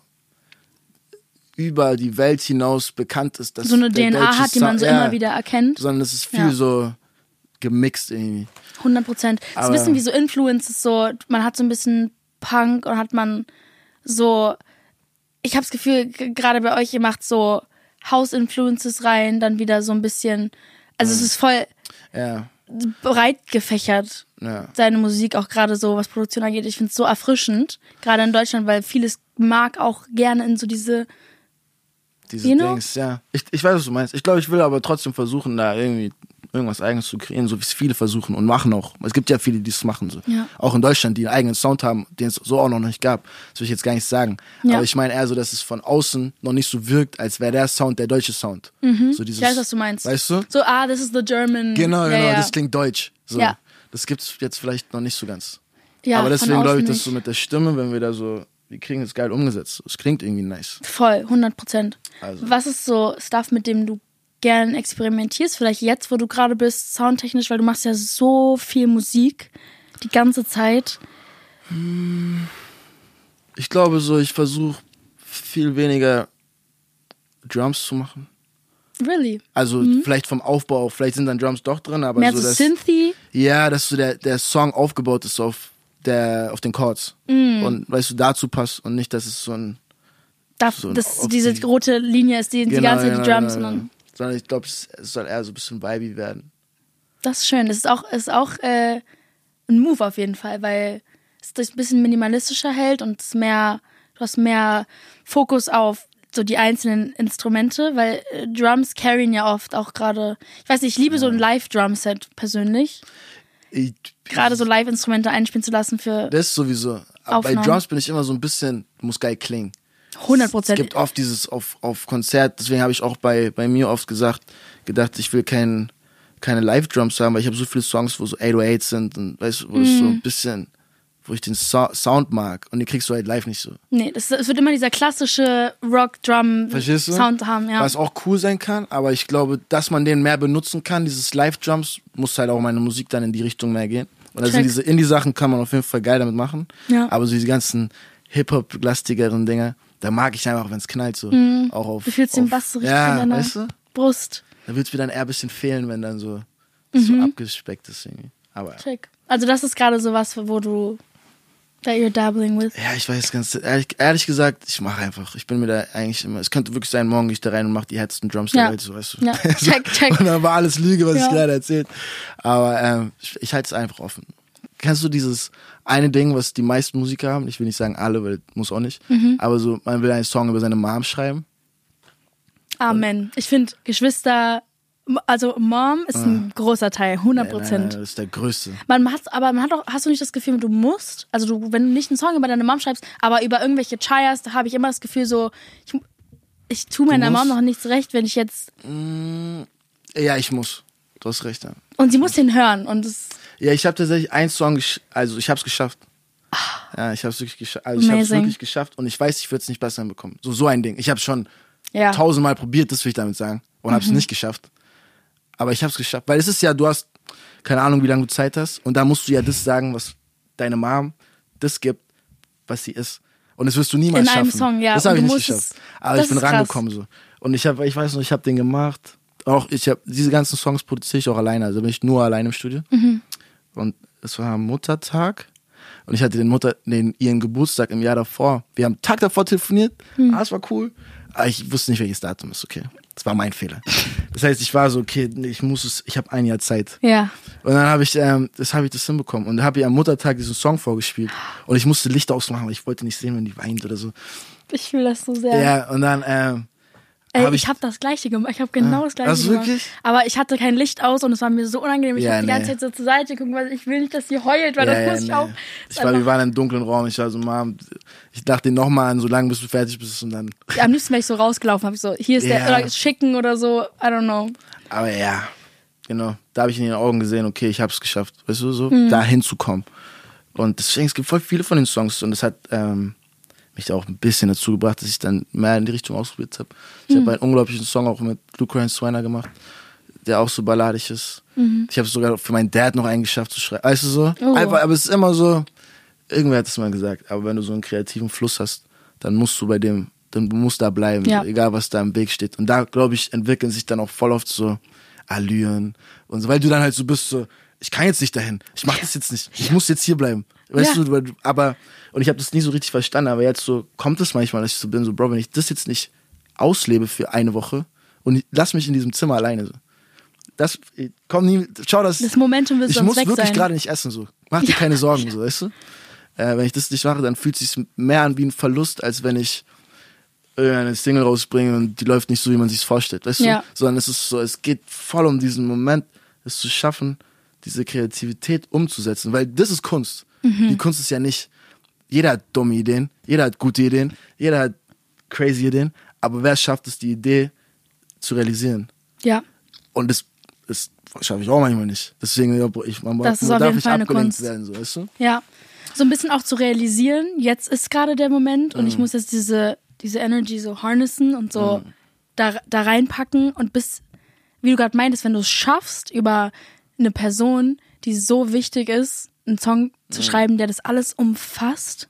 über die Welt hinaus bekannt ist. Dass so eine der D N A hat, die man so ja, immer wieder erkennt. Sondern es ist viel ja. so gemixt irgendwie. hundert Prozent. Es ist ein bisschen wie so Influences, so, man hat so ein bisschen Punk und hat man so, ich habe das Gefühl, gerade bei euch, ihr macht so House-Influences rein, dann wieder so ein bisschen, also mhm. es ist voll, ja. breit gefächert, Ja. seine Musik, auch gerade so, was Produktion angeht. Ich finde es so erfrischend, gerade in Deutschland, weil vieles mag auch gerne in so diese Diese You know? Dings, ja. Ich, ich weiß, was du meinst. Ich glaube, ich will aber trotzdem versuchen, da irgendwie irgendwas Eigenes zu kreieren, so wie es viele versuchen und machen auch. Es gibt ja viele, die es machen. So. Ja. Auch in Deutschland, die einen eigenen Sound haben, den es so auch noch nicht gab. Das will ich jetzt gar nicht sagen. Ja. Aber ich meine eher so, dass es von außen noch nicht so wirkt, als wäre der Sound der deutsche Sound. Mhm. So dieses, Ich weiß, was du meinst. Weißt du? So, ah, this is the German. Genau, ja, genau, ja. das klingt deutsch. So. Ja. Das gibt's jetzt vielleicht noch nicht so ganz. Ja, aber von deswegen glaube ich, außen dass nicht. so mit der Stimme, wenn wir da so, wir kriegen es geil umgesetzt. Es klingt irgendwie nice. Voll, hundert Prozent. Also. Was ist so Stuff, mit dem du gern experimentierst? Vielleicht jetzt, wo du gerade bist, soundtechnisch, weil du machst ja so viel Musik die ganze Zeit. Ich glaube so, ich versuche viel weniger Drums zu machen. Really? Also vielleicht vom Aufbau, vielleicht sind dann Drums doch drin, aber Mehr so, so dass, Synthy? ja, dass so der, der Song aufgebaut ist auf der auf den Chords Mm. und weißt du, dazu passt und nicht, dass es so ein Darf, So dass auf diese die- rote Linie ist, die, die genau, ganze Zeit genau, die Drums. genau, Und genau. Sondern ich glaube, es, es soll eher so ein bisschen vibey werden. das ist schön. Das ist auch, ist auch äh, ein Move auf jeden Fall, weil es das ein bisschen minimalistischer hält und es mehr, du hast mehr Fokus auf so die einzelnen Instrumente, weil äh, Drums carryen ja oft auch gerade, ich weiß nicht, ich liebe so ein Live-Drum-Set persönlich. Ich, Gerade so Live-Instrumente einspielen zu lassen für das sowieso. Aber bei Aufnahmen. Drums bin ich immer so ein bisschen, muss geil klingen. hundert Es Prozent. gibt oft dieses auf, auf Konzert, deswegen habe ich auch bei, bei mir oft gesagt, gedacht, ich will kein, keine Live-Drums haben, weil ich habe so viele Songs, wo so acht null acht sind und weißt du, wo es so ein bisschen, wo ich den so- Sound mag und den kriegst du halt live nicht so. Nee, das, es wird immer dieser klassische Verstehst du? Rock-Drum-Sound haben, ja. Was auch cool sein kann, aber ich glaube, dass man den mehr benutzen kann, dieses Live-Drums, muss halt auch meine Musik dann in die Richtung mehr gehen. Und also Check. diese Indie-Sachen kann man auf jeden Fall geil damit machen, Ja. aber so diese ganzen Hip-Hop-lastigeren Dinger, da mag ich einfach, wenn es knallt so. Auch auf, Du fühlst den auf, Bass so richtig ja, in deiner weißt du? Brust. Da wird es mir dann eher ein bisschen fehlen, wenn dann so, so abgespeckt ist irgendwie. Aber Check. Also das ist gerade so was, wo du that you're dabbling with. ja, ich weiß ganz ehrlich, ehrlich gesagt, ich mache einfach. Ich bin mir da eigentlich immer. Es könnte wirklich sein, morgen gehe ich da rein und mache die härtesten Drums Ja. der Welt, so weißt du. Ja, check, check. Und dann war alles Lüge, was Ja. ich gerade erzählt. Aber ähm, ich, ich halte es einfach offen. Kennst du dieses eine Ding, was die meisten Musiker haben? Ich will nicht sagen alle, weil muss auch nicht. Mhm. Aber so, man will einen Song über seine Mom schreiben. Amen. Ich finde Geschwister, also Mom ist ein großer Teil, hundert Nein, nein, Prozent. nein, das ist der größte. Man hat, aber man hat auch, hast du nicht das Gefühl, du musst, also du, wenn du nicht einen Song über deine Mom schreibst, aber über irgendwelche Chayas, da habe ich immer das Gefühl so, ich, ich tue meiner musst? Mom noch nichts recht, wenn ich jetzt, Ja, ich muss. Du hast recht. Ja, und sie muss den hören und es, ja ich habe tatsächlich einen Song, gesch- also ich habe es geschafft. Ja, ich habe es wirklich geschafft. Also ich habe es Amazing. wirklich geschafft und ich weiß, ich würde es nicht besser hinbekommen. So so ein Ding. Ich habe schon ja. tausendmal probiert, das will ich damit sagen, und habe es nicht geschafft. Aber ich habe es geschafft, weil es ist ja, du hast keine Ahnung, wie lange du Zeit hast, und da musst du ja das sagen, was deine Mom das gibt, was sie ist. Und das wirst du niemals In schaffen. einem Song, ja. Das habe Und ich du nicht musst geschafft. es- Aber das ich bin ist krass. rangekommen so. Und ich habe, ich weiß noch, ich habe den gemacht. Auch ich habe diese ganzen Songs produziere ich auch alleine, also bin ich nur allein im Studio. Mhm. Und es war am Muttertag. Und ich hatte den Mutter, den, ihren Geburtstag im Jahr davor. Wir haben Tag davor telefoniert. Mhm. Ah, es war cool. Aber ich wusste nicht, welches Datum ist, okay. Das war mein Fehler. Das heißt, ich war so, okay, nee, ich muss es, ich habe ein Jahr Zeit. Ja. Und dann habe ich, ähm, das habe ich das hinbekommen. Und da habe ich am Muttertag diesen Song vorgespielt. Und ich musste Licht ausmachen, weil ich wollte nicht sehen, wenn die weint oder so. Ich fühle das so sehr. Ja, und dann, ähm, Ey, hab ich ich- habe das Gleiche gemacht. Ich habe genau das Gleiche Hast du gemacht. wirklich? Aber ich hatte kein Licht aus und es war mir so unangenehm. Ich Ja, habe die ganze nee. Zeit so zur Seite geguckt, weil ich will nicht, dass sie heult, weil ja, das ja, muss ich nee. auch. Ich war, wir waren in einem dunklen Raum. Ich war so, Mom, ich dachte den nochmal an, so lange bis du fertig bist, und dann. Am liebsten wäre ich so rausgelaufen, habe ich so, hier ist Ja. der, oder schicken oder so, I don't know. Aber ja, genau. Da habe ich in den Augen gesehen, okay, ich habe es geschafft, weißt du, so Mhm. da hinzukommen. Und deswegen, es gibt voll viele von den Songs, und das hat ähm, mich da auch ein bisschen dazu gebracht, dass ich dann mehr in die Richtung ausprobiert habe. Ich Mhm. habe einen unglaublichen Song auch mit Luke Ryan Swiner gemacht, der auch so balladig ist. Mhm. Ich habe es sogar für meinen Dad noch eingeschafft zu schreiben. Weißt du so? Oh. Einfach, aber es ist immer so, irgendwer hat es mal gesagt, aber wenn du so einen kreativen Fluss hast, dann musst du bei dem, dann musst du da bleiben, Ja. so, egal was da im Weg steht. Und da, glaube ich, entwickeln sich dann auch voll oft so Allüren und so, weil du dann halt so bist, so, ich kann jetzt nicht dahin, ich mach das jetzt nicht, ich muss jetzt hier bleiben. Weißt Ja. du, weil du, aber, und ich habe das nie so richtig verstanden, aber jetzt so kommt es manchmal, dass ich so bin, so, Bro, wenn ich das jetzt nicht auslebe für eine Woche und ich, lass mich in diesem Zimmer alleine so. das, komm nie, schau das. Das Momentum wird ich sonst muss weg wirklich sein. gerade nicht essen, so. Mach dir keine Sorgen, so, weißt du? Äh, wenn ich das nicht mache, dann fühlt es sich mehr an wie ein Verlust, als wenn ich irgendeine Single rausbringe und die läuft nicht so, wie man sich es vorstellt, weißt Ja. du? Sondern es ist so, es geht voll um diesen Moment, es zu schaffen, diese Kreativität umzusetzen, weil das ist Kunst. Mhm. Die Kunst ist ja nicht, jeder hat dumme Ideen, jeder hat gute Ideen, jeder hat crazy Ideen, aber wer schafft es, die Idee zu realisieren? Ja. Und das, das schaffe ich auch manchmal nicht. Deswegen, ich, man, Das ist man auf darf jeden nicht Fall eine abgelenkt Kunst. werden, so, weißt du? Ja. So ein bisschen auch zu realisieren, jetzt ist gerade der Moment und Mhm. ich muss jetzt diese, diese Energy so harnessen und so Mhm. da, da reinpacken und bis, wie du gerade meintest, wenn du es schaffst, über eine Person, die so wichtig ist, einen Song zu Mhm. schreiben, der das alles umfasst,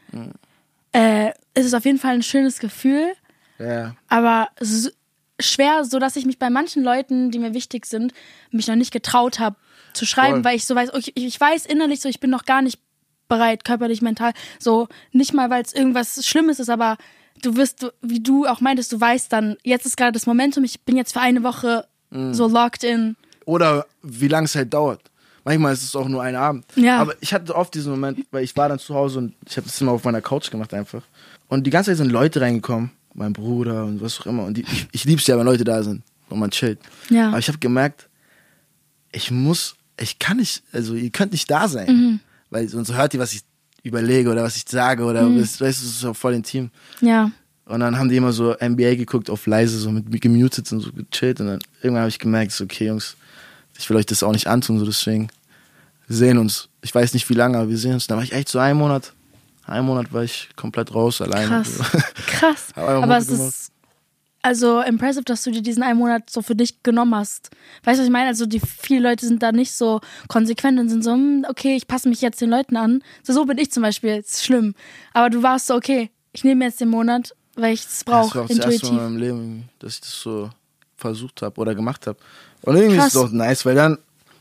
äh, ist es auf jeden Fall ein schönes Gefühl, Ja. aber so, schwer, so dass ich mich bei manchen Leuten, die mir wichtig sind, mich noch nicht getraut habe zu schreiben, Voll. weil ich so weiß, ich, ich weiß innerlich so, ich bin noch gar nicht bereit, körperlich, mental, so nicht mal, weil es irgendwas Schlimmes ist, aber du wirst, du- wie du auch meintest, du weißt dann, jetzt ist gerade das Momentum, ich bin jetzt für eine Woche so locked in. Oder wie lange es halt dauert. Manchmal ist es auch nur ein Abend. Ja. Aber ich hatte oft diesen Moment, weil ich war dann zu Hause und ich habe das immer auf meiner Couch gemacht einfach. Und die ganze Zeit sind Leute reingekommen, mein Bruder und was auch immer. Und die, ich, ich lieb's ja, wenn Leute da sind und man chillt. Ja. Aber ich habe gemerkt, ich muss, ich kann nicht, also ihr könnt nicht da sein. Mhm. Weil sonst hört ihr, was ich überlege oder was ich sage oder Mhm. weißt du, es ist auch voll intim. Ja. Und dann haben die immer so N B A geguckt, auf leise, so mit gemutet und so gechillt. Und dann irgendwann habe ich gemerkt, so, okay, Jungs, ich will euch das auch nicht antun, so deswegen, wir sehen uns. Ich weiß nicht wie lange, aber wir sehen uns. Da war ich echt so einen Monat, einen Monat war ich komplett raus, alleine. Krass. Krass. Hab einfach Aber es Mucke ist also impressive, dass du dir diesen einen Monat so für dich genommen hast. Weißt du, was ich meine? Also die viele Leute sind da nicht so konsequent und sind so, hm, okay, ich passe mich jetzt den Leuten an. So, so bin ich zum Beispiel. Das ist schlimm. Aber du warst so, okay, ich nehme jetzt den Monat, weil ich es Das war brauche, auch das erste Mal in intuitiv. meinem Leben, dass ich das so versucht habe oder gemacht habe. Und irgendwie Krass. ist es auch nice, weil dann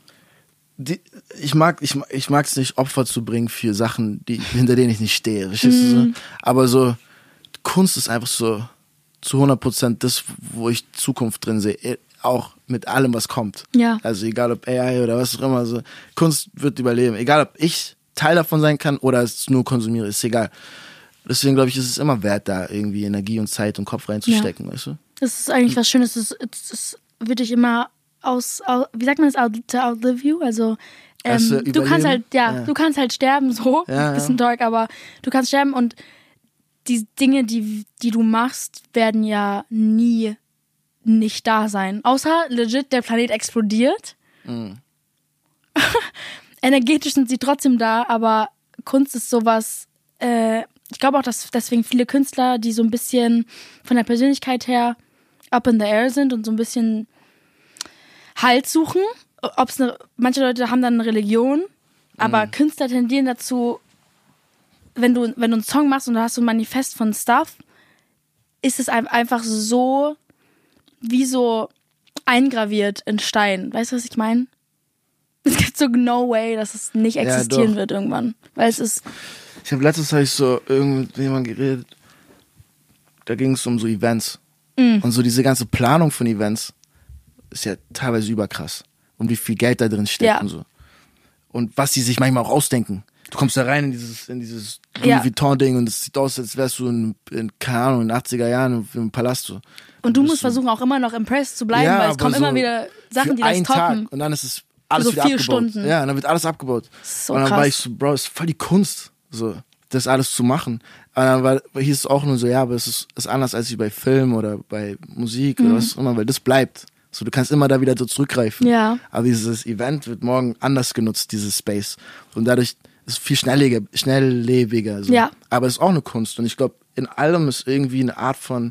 die, ich mag ich, ich mag es nicht, Opfer zu bringen für Sachen, die, hinter denen ich nicht stehe. Verstehst du Mhm. so? Aber so, Kunst ist einfach so zu hundert Prozent das, wo ich Zukunft drin sehe. Auch mit allem, was kommt. Ja. Also egal ob A I oder was auch immer. So, Kunst wird überleben. Egal ob ich Teil davon sein kann oder es nur konsumiere, ist egal. Deswegen glaube ich, ist es immer wert, da irgendwie Energie und Zeit und Kopf reinzustecken, weißt du? Das ist eigentlich was Schönes. Das, das, das würde ich immer aus, aus, wie sagt man das, out, to outlive you? Also, ähm, Also, du kannst überleben? halt, ja, Ja. du kannst halt sterben, so. Ja, Bisschen dark, aber du kannst sterben und die Dinge, die, die du machst, werden ja nie nicht da sein. Außer legit, der Planet explodiert. Mhm. Energetisch sind sie trotzdem da, aber Kunst ist sowas, äh, ich glaube auch, dass deswegen viele Künstler, die so ein bisschen von der Persönlichkeit her up in the air sind und so ein bisschen Halt suchen. Ob's eine, manche Leute haben dann eine Religion, aber Künstler tendieren dazu, wenn du, wenn du einen Song machst und du hast so ein Manifest von Stuff, ist es ein- einfach so wie so eingraviert in Stein. Weißt du, was ich meine? Es gibt so no way, dass es nicht Ja, existieren doch. wird irgendwann. Weil es ist, Ich habe letztens hab ich so irgend mit jemandem geredet, da ging es um so Events. Mm. Und so diese ganze Planung von Events ist ja teilweise überkrass. Und wie viel Geld da drin steckt Ja. und so. Und was die sich manchmal auch ausdenken. Du kommst da rein in dieses, in dieses Louis Ja. Vuitton-Ding und es sieht aus, als wärst du in, in, keine Ahnung, in den achtziger Jahren im Palast. So. und du bist musst versuchen, auch immer noch impressed zu bleiben, Ja, weil es aber kommen so immer wieder Sachen, für die das einen toppen. Tag und dann ist es alles so wieder vier abgebaut. Stunden. Ja, und dann wird alles abgebaut. So und dann krass. war ich so, Bro, es ist voll die Kunst, so, das alles zu machen. Und dann war, hieß es auch nur so, ja, aber es ist, ist anders als wie bei Film oder bei Musik Mhm. oder was auch immer, weil das bleibt. So, du kannst immer da wieder so zurückgreifen. Ja. Aber dieses Event wird morgen anders genutzt, dieses Space. Und dadurch ist es viel schnelllebiger, schnelllebiger. So. Ja. Aber es ist auch eine Kunst. Und ich glaube, in allem ist irgendwie eine Art von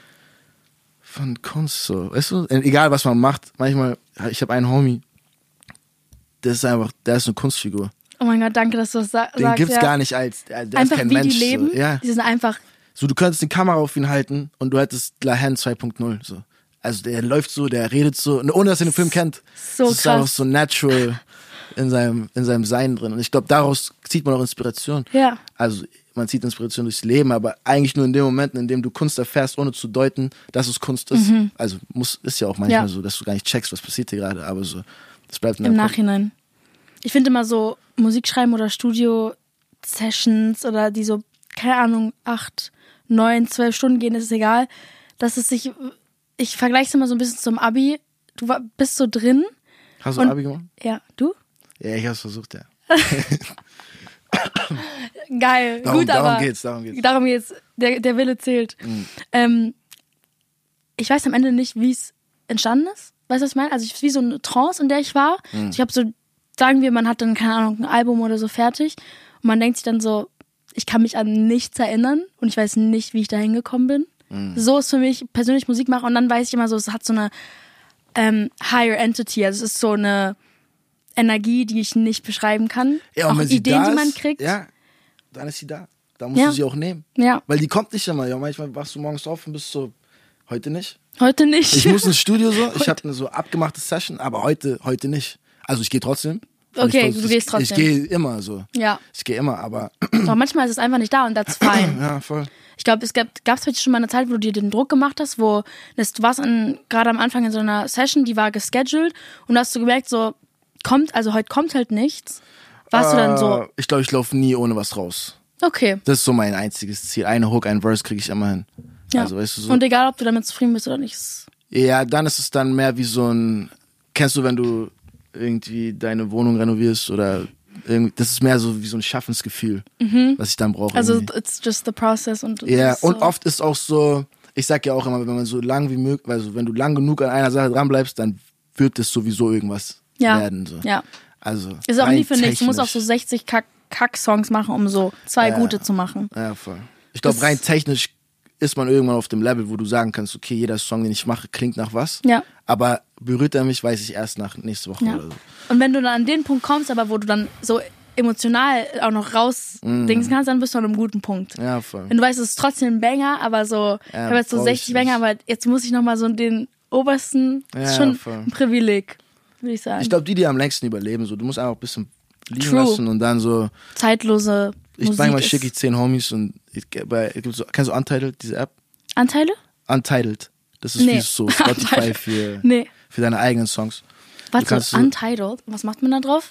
von Kunst, so, weißt du? Egal, was man macht. Manchmal, ich habe einen Homie, der ist einfach, der ist eine Kunstfigur. Oh mein Gott, danke, dass du das sa- Den sagst. gibt's ja. gar nicht als, der ist Einfach kein wie Mensch. die leben. So. Ja. Die sind einfach, So, du könntest die Kamera auf ihn halten und du hättest Lahan zwei Punkt null, so. Also der läuft so, der redet so, ohne dass er den Film kennt. So das ist krass. einfach so natural in seinem, in seinem Sein drin. Und ich glaube, daraus zieht man auch Inspiration. ja. Also man zieht Inspiration durchs Leben, aber eigentlich nur in den Momenten, in dem du Kunst erfährst, ohne zu deuten, dass es Kunst ist. Mhm. Also muss ist ja auch manchmal ja. so, dass du gar nicht checkst, was passiert hier gerade, aber so, das bleibt in Im Nachhinein. Ich finde immer so Musik schreiben oder Studio-Sessions oder die so, keine Ahnung, acht, neun, zwölf Stunden gehen, ist es egal, dass es sich, ich vergleiche es immer so ein bisschen zum Abi, du war, bist so drin. Hast du und, Abi gemacht? Ja, du? Ja, ich hab's versucht, ja. Geil, darum, gut, darum aber geht's, darum geht's. Darum geht's, der, der Wille zählt. Mhm. Ähm, ich weiß am Ende nicht, wie es entstanden ist. Weißt du, was ich meine? Also ich wie so eine Trance, in der ich war. Mhm. Also ich habe so, sagen wir, man hat dann, keine Ahnung, ein Album oder so fertig und man denkt sich dann so, ich kann mich an nichts erinnern und ich weiß nicht, wie ich da hingekommen bin. Mhm. So ist für mich persönlich Musik machen und dann weiß ich immer so, es hat so eine ähm, higher entity, also es ist so eine Energie, die ich nicht beschreiben kann. Ja, und auch wenn sie Ideen, da die man ist, kriegt. Ja, dann ist sie da. Da musst ja. du sie auch nehmen. Ja. Weil die kommt nicht immer. Ja, manchmal wachst du morgens auf und bist so, heute nicht. Heute nicht. Ich muss ins Studio so, ich habe eine so abgemachte Session, aber heute, heute nicht. Also ich gehe trotzdem. Okay, ich, du gehst trotzdem. Ich gehe immer so. Ja. Ich gehe immer, aber... Aber manchmal ist es einfach nicht da und that's fine. Ja, voll. Ich glaube, es gab es heute schon mal eine Zeit, wo du dir den Druck gemacht hast, wo das, du warst gerade am Anfang in so einer Session, die war gescheduled und da hast du gemerkt, so, kommt, also heute kommt halt nichts. Warst äh, du dann so... Ich glaube, ich laufe nie ohne was raus. Okay. Das ist so mein einziges Ziel. Eine Hook, ein Verse kriege ich immer hin. Ja. Also, weißt du, so. Und egal, ob du damit zufrieden bist oder nicht. Ja, dann ist es dann mehr wie so ein... Kennst du, wenn du irgendwie deine Wohnung renovierst oder irgendwie, das ist mehr so wie so ein Schaffensgefühl, mhm. was ich dann brauche. Also irgendwie. it's just the process und ja yeah. so. Und oft ist auch so, ich sag ja auch immer, wenn man so lang wie möglich, also wenn du lang genug an einer Sache dran bleibst, dann wird es sowieso irgendwas ja. werden. So. Ja. Also ist auch nie für nichts. Du musst auch so sechzig Kack-Songs machen, um so zwei ja. gute zu machen. Ja, voll. Ich glaube, rein technisch ist man irgendwann auf dem Level, wo du sagen kannst, okay, jeder Song, den ich mache, klingt nach was. Ja. Aber berührt er mich, weiß ich erst nach nächste Woche ja. oder so. Und wenn du dann an den Punkt kommst, aber wo du dann so emotional auch noch rausdingsen mm. kannst, dann bist du an einem guten Punkt. Ja, voll. Wenn du weißt, es ist trotzdem ein Banger, aber so, ja, ich habe jetzt so sechzig Banger, aber jetzt muss ich nochmal so den obersten, ja, ist schon voll. Ein Privileg, würde ich sagen. Ich glaube, die, die am längsten überleben, so, du musst einfach ein bisschen liegen True. lassen und dann so... Zeitlose Ich Musik manchmal schicke ich zehn Homies und ich, bei, so, kennst du Untitled, diese App? Anteile? Untitled. Das ist nee. wie so Spotify für, nee. für deine eigenen Songs. Warte, so, Untitled? Was macht man da drauf?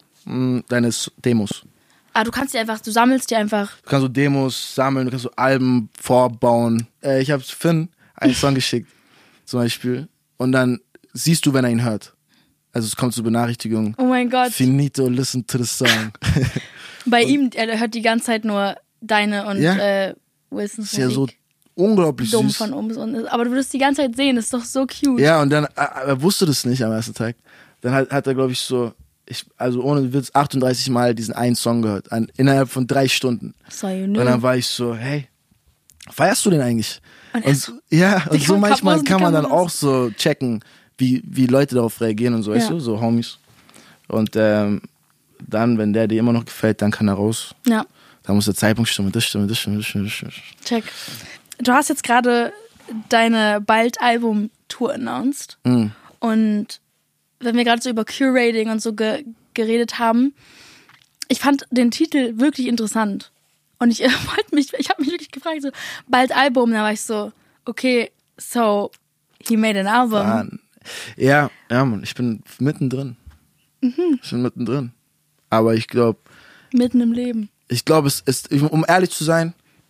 Deine Demos. Ah, du kannst die einfach, du sammelst die einfach. Du kannst so Demos sammeln, du kannst so Alben vorbauen. Äh, ich habe Finn einen Song geschickt, zum Beispiel. Und dann siehst du, wenn er ihn hört. Also es kommt zur Benachrichtigung. Oh mein Gott. Finito, listen to the song. Bei und ihm, er hört die ganze Zeit nur deine und ja? äh, Wilsons Musik. Ist ja so unglaublich dumm süß. von uns. Und, aber du würdest die ganze Zeit sehen, das ist doch so cute. Ja, und dann, er wusste das nicht am ersten Tag. Dann hat, hat er, glaube ich, so, ich, also ohne Witz, achtunddreißig Mal diesen einen Song gehört. An, innerhalb von drei Stunden. So you know. Und dann war ich so, hey, feierst du den eigentlich? Und, und ja, und so manchmal kann man dann auch so checken, wie, wie Leute darauf reagieren und so, weißt ja. du, so Homies. Und ähm, dann, wenn der dir immer noch gefällt, dann kann er raus. Ja. Dann muss der Zeitpunkt stimmen, das stimmt, das stimmt, das stimmt, das stimmt. Check. Du hast jetzt gerade deine bald Album-Tour announced. Mm. Und wenn wir gerade so über Curating und so ge- geredet haben, ich fand den Titel wirklich interessant. Und ich äh, wollte mich, ich habe mich wirklich gefragt, so, bald Album, da war ich so, okay, so, he made an album. Mann. Ja, ja, Mann, ich bin mittendrin. Mhm. Ich bin mittendrin. Aber ich glaube... Mitten im Leben. Ich glaube, es ist, um ehrlich zu sein,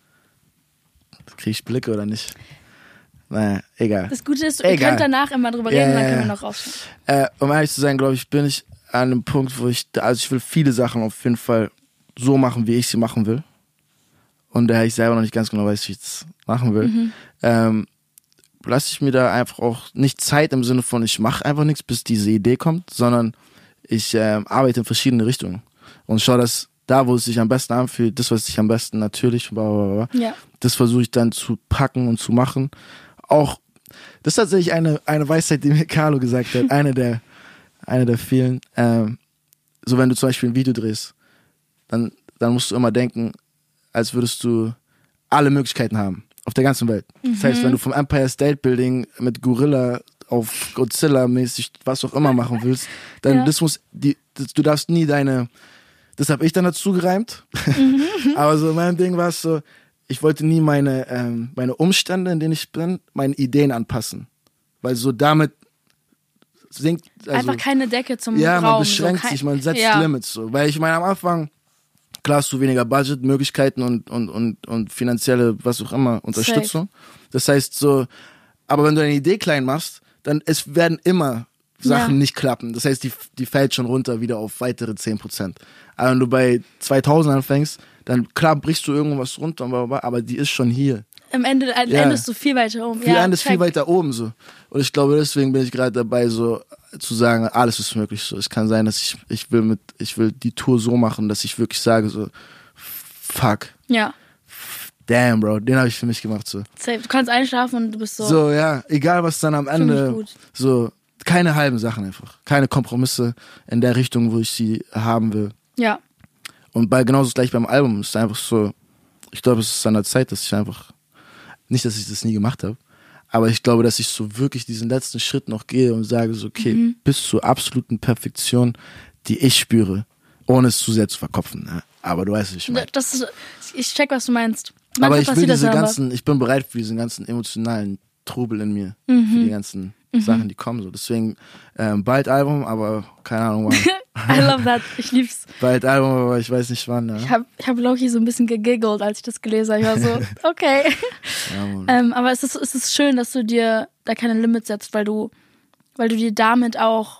kriege ich Blicke oder nicht? Naja, egal. Das Gute ist, ihr egal. Könnt danach immer drüber reden, ja, dann können wir noch rausschauen. Äh, um ehrlich zu sein, glaube ich, bin ich an einem Punkt, wo ich, also ich will viele Sachen auf jeden Fall so machen, wie ich sie machen will. Und da ich selber noch nicht ganz genau weiß, wie ich das machen will, mhm. ähm, lasse ich mir da einfach auch nicht Zeit im Sinne von, ich mache einfach nichts, bis diese Idee kommt, sondern ich ähm, arbeite in verschiedene Richtungen und schaue, dass da, wo es sich am besten anfühlt, das, was sich am besten natürlich, bla bla bla, ja. das versuche ich dann zu packen und zu machen. Auch, das ist tatsächlich eine, eine Weisheit, die mir Carlo gesagt hat, eine der, eine der vielen. Ähm, so, wenn du zum Beispiel ein Video drehst, dann, dann musst du immer denken, als würdest du alle Möglichkeiten haben, auf der ganzen Welt. Mhm. Das heißt, wenn du vom Empire State Building mit Gorilla auf Godzilla-mäßig was auch immer machen willst, dann ja. das muss, die, das, du darfst nie deine Das habe ich dann dazu gereimt. Mhm. Aber so mein Ding war es so, ich wollte nie meine, ähm, meine Umstände, in denen ich bin, meine Ideen anpassen. Weil so damit sinkt... Also, einfach keine Decke zum ja, Raum. Ja, man beschränkt so, kein, sich, man setzt ja. Limits. So. Weil ich meine, am Anfang, klar hast du weniger Budget, Möglichkeiten und, und, und, und finanzielle, was auch immer, Unterstützung. Safe. Das heißt so, aber wenn du eine Idee klein machst, dann es werden immer Sachen ja. nicht klappen. Das heißt, die, die fällt schon runter wieder auf weitere zehn Prozent. Aber wenn du bei zweitausend anfängst, dann klar brichst du irgendwas runter, aber die ist schon hier. Am Ende ja. endest du viel weiter oben. Viel ja, endest viel weiter oben so. Und ich glaube, deswegen bin ich gerade dabei, so zu sagen, alles ist möglich. So, es kann sein, dass ich ich will mit ich will die Tour so machen, dass ich wirklich sage so, fuck. Ja. Damn, Bro, den habe ich für mich gemacht so. Safe. Du kannst einschlafen und du bist so. So ja, egal was dann am Ende. So keine halben Sachen einfach, keine Kompromisse in der Richtung, wo ich sie haben will. Ja. Und bei genauso gleich beim Album ist es einfach so. Ich glaube, es ist an der Zeit, dass ich einfach nicht, dass ich das nie gemacht habe, aber ich glaube, dass ich so wirklich diesen letzten Schritt noch gehe und sage so, okay, mhm. bis zur absoluten Perfektion, die ich spüre, ohne es zu sehr zu verkopfen. Ne? Aber du weißt, was ich meine. Das ist, ich check, was du meinst. Manchmal aber ich will diese aber. ganzen, ich bin bereit für diesen ganzen emotionalen Trubel in mir, mhm. für die ganzen mhm. Sachen, die kommen. So. Deswegen ähm, bald Album, aber keine Ahnung wann. I love that, ich lieb's. Bald Album, aber ich weiß nicht wann. Ja. Ich habe ich hab Loki so ein bisschen gegiggelt, als ich das gelesen habe. Ich war so, okay. Ja, ähm, aber es ist, es ist schön, dass du dir da keine Limits setzt, weil du, weil du dir damit auch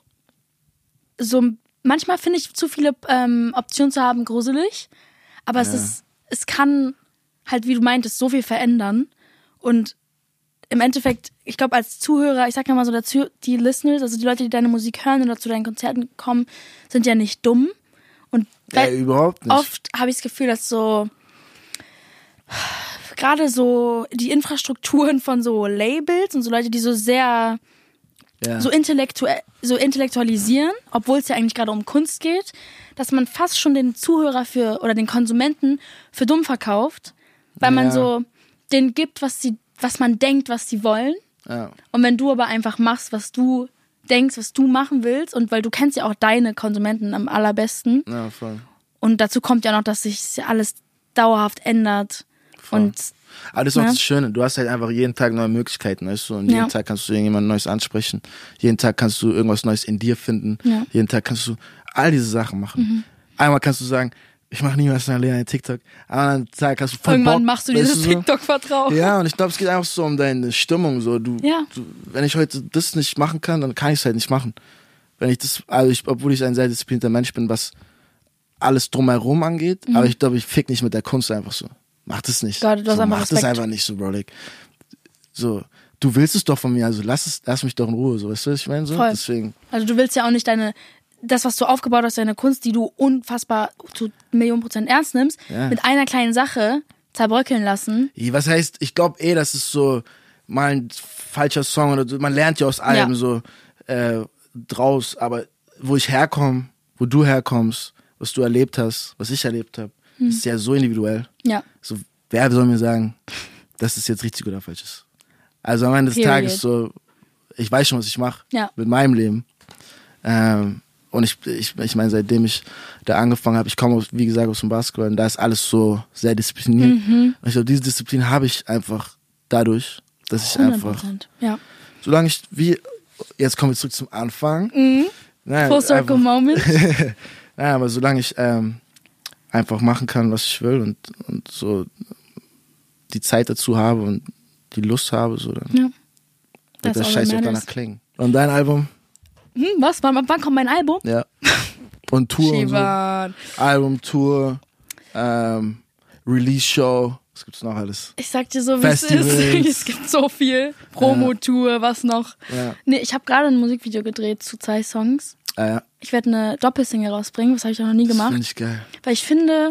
so, manchmal finde ich zu viele ähm, Optionen zu haben gruselig, aber es ja. ist, es kann halt, wie du meintest, so viel verändern und im Endeffekt, ich glaube, als Zuhörer, ich sag ja mal so dazu, die Listeners, also die Leute, die deine Musik hören oder zu deinen Konzerten kommen, sind ja nicht dumm. Und ja, überhaupt nicht. Oft habe ich das Gefühl, dass so gerade so die Infrastrukturen von so Labels und so Leute, die so sehr ja. so, intellektuell, so intellektualisieren, obwohl es ja eigentlich gerade um Kunst geht, dass man fast schon den Zuhörer für oder den Konsumenten für dumm verkauft, weil ja. man so denen gibt, was sie was man denkt, was sie wollen. Ja. Und wenn du aber einfach machst, was du denkst, was du machen willst, und weil du kennst ja auch deine Konsumenten am allerbesten. Ja, voll. Und dazu kommt ja noch, dass sich alles dauerhaft ändert. Voll. Und aber das ist auch ja. das Schöne, du hast halt einfach jeden Tag neue Möglichkeiten, weißt du? Und jeden ja. Tag kannst du irgendjemand Neues ansprechen. Jeden Tag kannst du irgendwas Neues in dir finden. Ja. Jeden Tag kannst du all diese Sachen machen. Mhm. Einmal kannst du sagen, ich mache niemals mehr alleine TikTok. Am anderen Tag hast du voll Irgendwann Bock, machst du dieses so. TikTok-Vertrauen. Ja, und ich glaube, es geht einfach so um deine Stimmung. So. Du, ja. du, wenn ich heute das nicht machen kann, dann kann ich es halt nicht machen. Wenn ich das, also ich, obwohl ich ein sehr disziplinierter Mensch bin, was alles drumherum angeht, mhm. aber ich glaube, ich fick nicht mit der Kunst einfach so. Mach das nicht. Gott, du hast so, einfach mach Respekt. das einfach nicht so, Bro. Like, so, du willst es doch von mir, also lass es, lass mich doch in Ruhe, so, weißt du, was ich meine? So? Voll. Deswegen. Also du willst ja auch nicht deine, das, was du aufgebaut hast, deine Kunst, die du unfassbar zu Millionen Prozent ernst nimmst, ja. mit einer kleinen Sache zerbröckeln lassen. Was heißt, ich glaube eh, das ist so mal ein falscher Song oder so, man lernt ja aus allem ja. so äh, draus, aber wo ich herkomme, wo du herkommst, was du erlebt hast, was ich erlebt habe, hm. ist ja so individuell. Ja. So, wer soll mir sagen, dass es jetzt richtig oder falsch ist? Also am Ende des Period. Tages so, ich weiß schon, was ich mache ja. mit meinem Leben. Ähm, und ich, ich, ich meine, seitdem ich da angefangen habe, ich komme, wie gesagt, aus dem Basketball und da ist alles so sehr diszipliniert. Mhm. Und ich glaube, diese Disziplin habe ich einfach dadurch, dass ich hundert Prozent. einfach, ja. solange ich, wie, jetzt kommen wir zurück zum Anfang. Mhm. Naja, Full Circle einfach, Moment. naja, aber solange ich ähm, einfach machen kann, was ich will und, und so die Zeit dazu habe und die Lust habe, so dann ja. wird der Scheiß auch danach klingen. Und dein Album? Hm, was? Wann, wann kommt mein Album? Ja. Und Tour und so. Shivan. Album, Tour, ähm, Release-Show, was gibt's noch alles? Ich sag dir so, wie es ist. Es gibt so viel. Promo-Tour, was noch? Ja. Nee, ich habe gerade ein Musikvideo gedreht zu zwei Songs. Ah, ja. Ich werde eine Doppelsingle rausbringen, das habe ich auch noch nie gemacht. Das finde ich geil. Weil ich finde,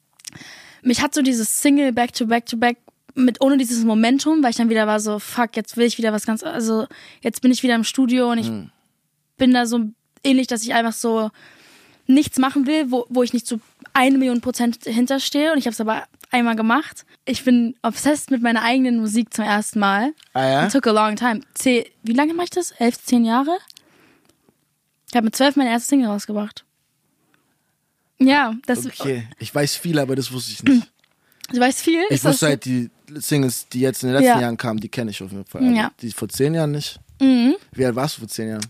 mich hat so dieses Single Back-to-Back-to-Back mit ohne dieses Momentum, weil ich dann wieder war so, fuck, jetzt will ich wieder was ganz, also jetzt bin ich wieder im Studio und ich hm. bin da so ähnlich, dass ich einfach so nichts machen will, wo, wo ich nicht zu eine Million Prozent hinterstehe, und ich habe es aber einmal gemacht. Ich bin obsessed mit meiner eigenen Musik zum ersten Mal. Ah ja? It took a long time. Zeh, wie lange mache ich das? Elf, zehn Jahre? Ich habe mit zwölf meine erste Single rausgebracht. Ja, das Okay, ich weiß viel, aber das wusste ich nicht. Du weißt viel? Ich Ist das wusste halt, die Singles, die jetzt in den letzten Ja. Jahren kamen, die kenne ich auf jeden Fall. Also Ja. Die vor zehn Jahren nicht. Mhm. Wie alt warst du vor zehn Jahren?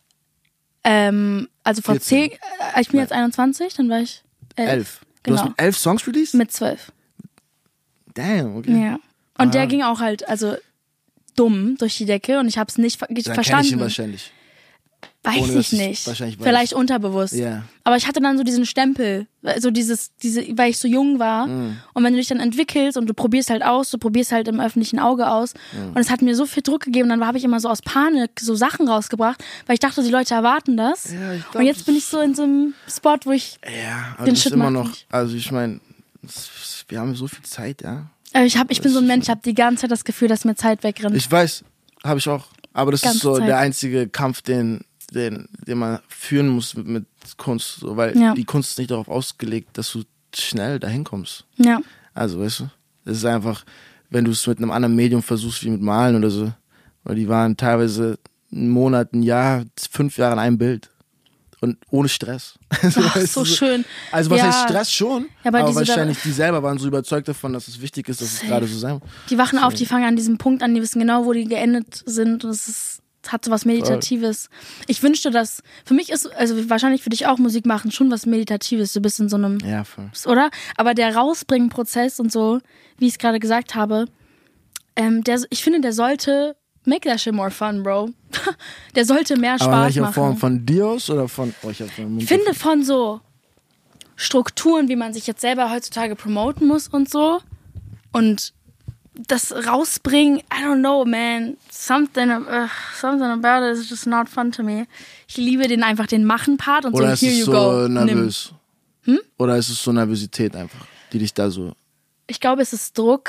Ähm, also vor vierzehn. zehn, äh, ich bin jetzt einundzwanzig, dann war ich elf. Elf. Du Genau. hast mit elf Songs released? Mit zwölf. Damn, okay. Ja. Und Ah. der ging auch halt, also dumm durch die Decke und ich habe es nicht ver Dann kenn ich ihn verstanden. wahrscheinlich. Weiß ohne, dass ich ich nicht. wahrscheinlich weiß. Vielleicht unterbewusst. Ja. Aber ich hatte dann so diesen Stempel, so dieses, diese, weil ich so jung war. Mm. Und wenn du dich dann entwickelst und du probierst halt aus, du probierst halt im öffentlichen Auge aus. Mm. Und es hat mir so viel Druck gegeben. Und dann habe ich immer so aus Panik so Sachen rausgebracht, weil ich dachte, die Leute erwarten das. Ja, ich glaub, und jetzt bin ich so in so einem Spot, wo ich, Ja, aber Den das ist Shit immer mach noch, ich. also ich meine, wir haben so viel Zeit, ja. äh, ich hab, ich bin so ein Mensch, ich habe die ganze Zeit das Gefühl, dass mir Zeit wegrennt. Ich weiß, habe ich auch. Aber das Ganze ist so Zeit. der einzige Kampf, den, den, den man führen muss mit, mit Kunst. So, weil Ja. die Kunst ist nicht darauf ausgelegt, dass du schnell dahin kommst. Ja. Also, weißt du, es ist einfach, wenn du es mit einem anderen Medium versuchst, wie mit Malen oder so, weil die waren teilweise einen Monat, ein Jahr, fünf Jahre in einem Bild. Und ohne Stress. Also, Ach, weißt so du, schön. Also was Ja. heißt Stress schon, Ja, aber aber, diese- wahrscheinlich die selber waren so überzeugt davon, dass es wichtig ist, dass es gerade so sein muss. Die wachen auf, die fangen an diesem Punkt an, die wissen genau, wo die geendet sind. Und es ist, es hat so was Meditatives. Ich wünschte, dass, für mich ist, also wahrscheinlich für dich auch Musik machen, schon was Meditatives. Du bist in so einem, Ja, voll. oder? Aber der Rausbringen-Prozess und so, wie ich es gerade gesagt habe, ähm, der, ich finde, der sollte, make that shit more fun, bro. Der sollte mehr Aber in Spaß welcher machen. Form? Von Dios oder von... Oh, ich hab den Mund Ich finde von so Strukturen, wie man sich jetzt selber heutzutage promoten muss und so. Und das rausbringen, I don't know, man. Something, uh, something about it is just not fun to me. Ich liebe den einfach, den Machen-Part und Oder so, ist here es you so go, nimm. nervös? Hm? Oder ist es so Nervosität einfach, die dich da so... Ich glaube, es ist Druck,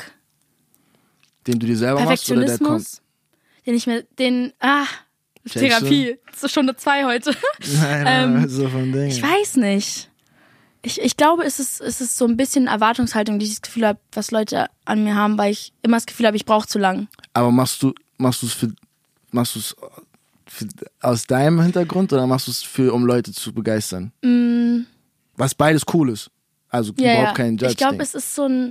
Den du dir selber machst oder der kommt? Perfektionismus, den ich mir, den, ah, Checkst Therapie. Das ist Stunde zwei heute. Nein, nein, Ähm, so von Dingen. Ich weiß nicht. Ich, ich glaube, es ist, es ist so ein bisschen Erwartungshaltung, die ich das Gefühl habe, was Leute an mir haben, weil ich immer das Gefühl habe, ich brauche zu lang. Aber machst du machst du es für machst du es aus deinem Hintergrund oder machst du es für um Leute zu begeistern? Mm, Was beides cool ist. Also ja, überhaupt ja. kein Judge. Ich glaube, es ist so ein.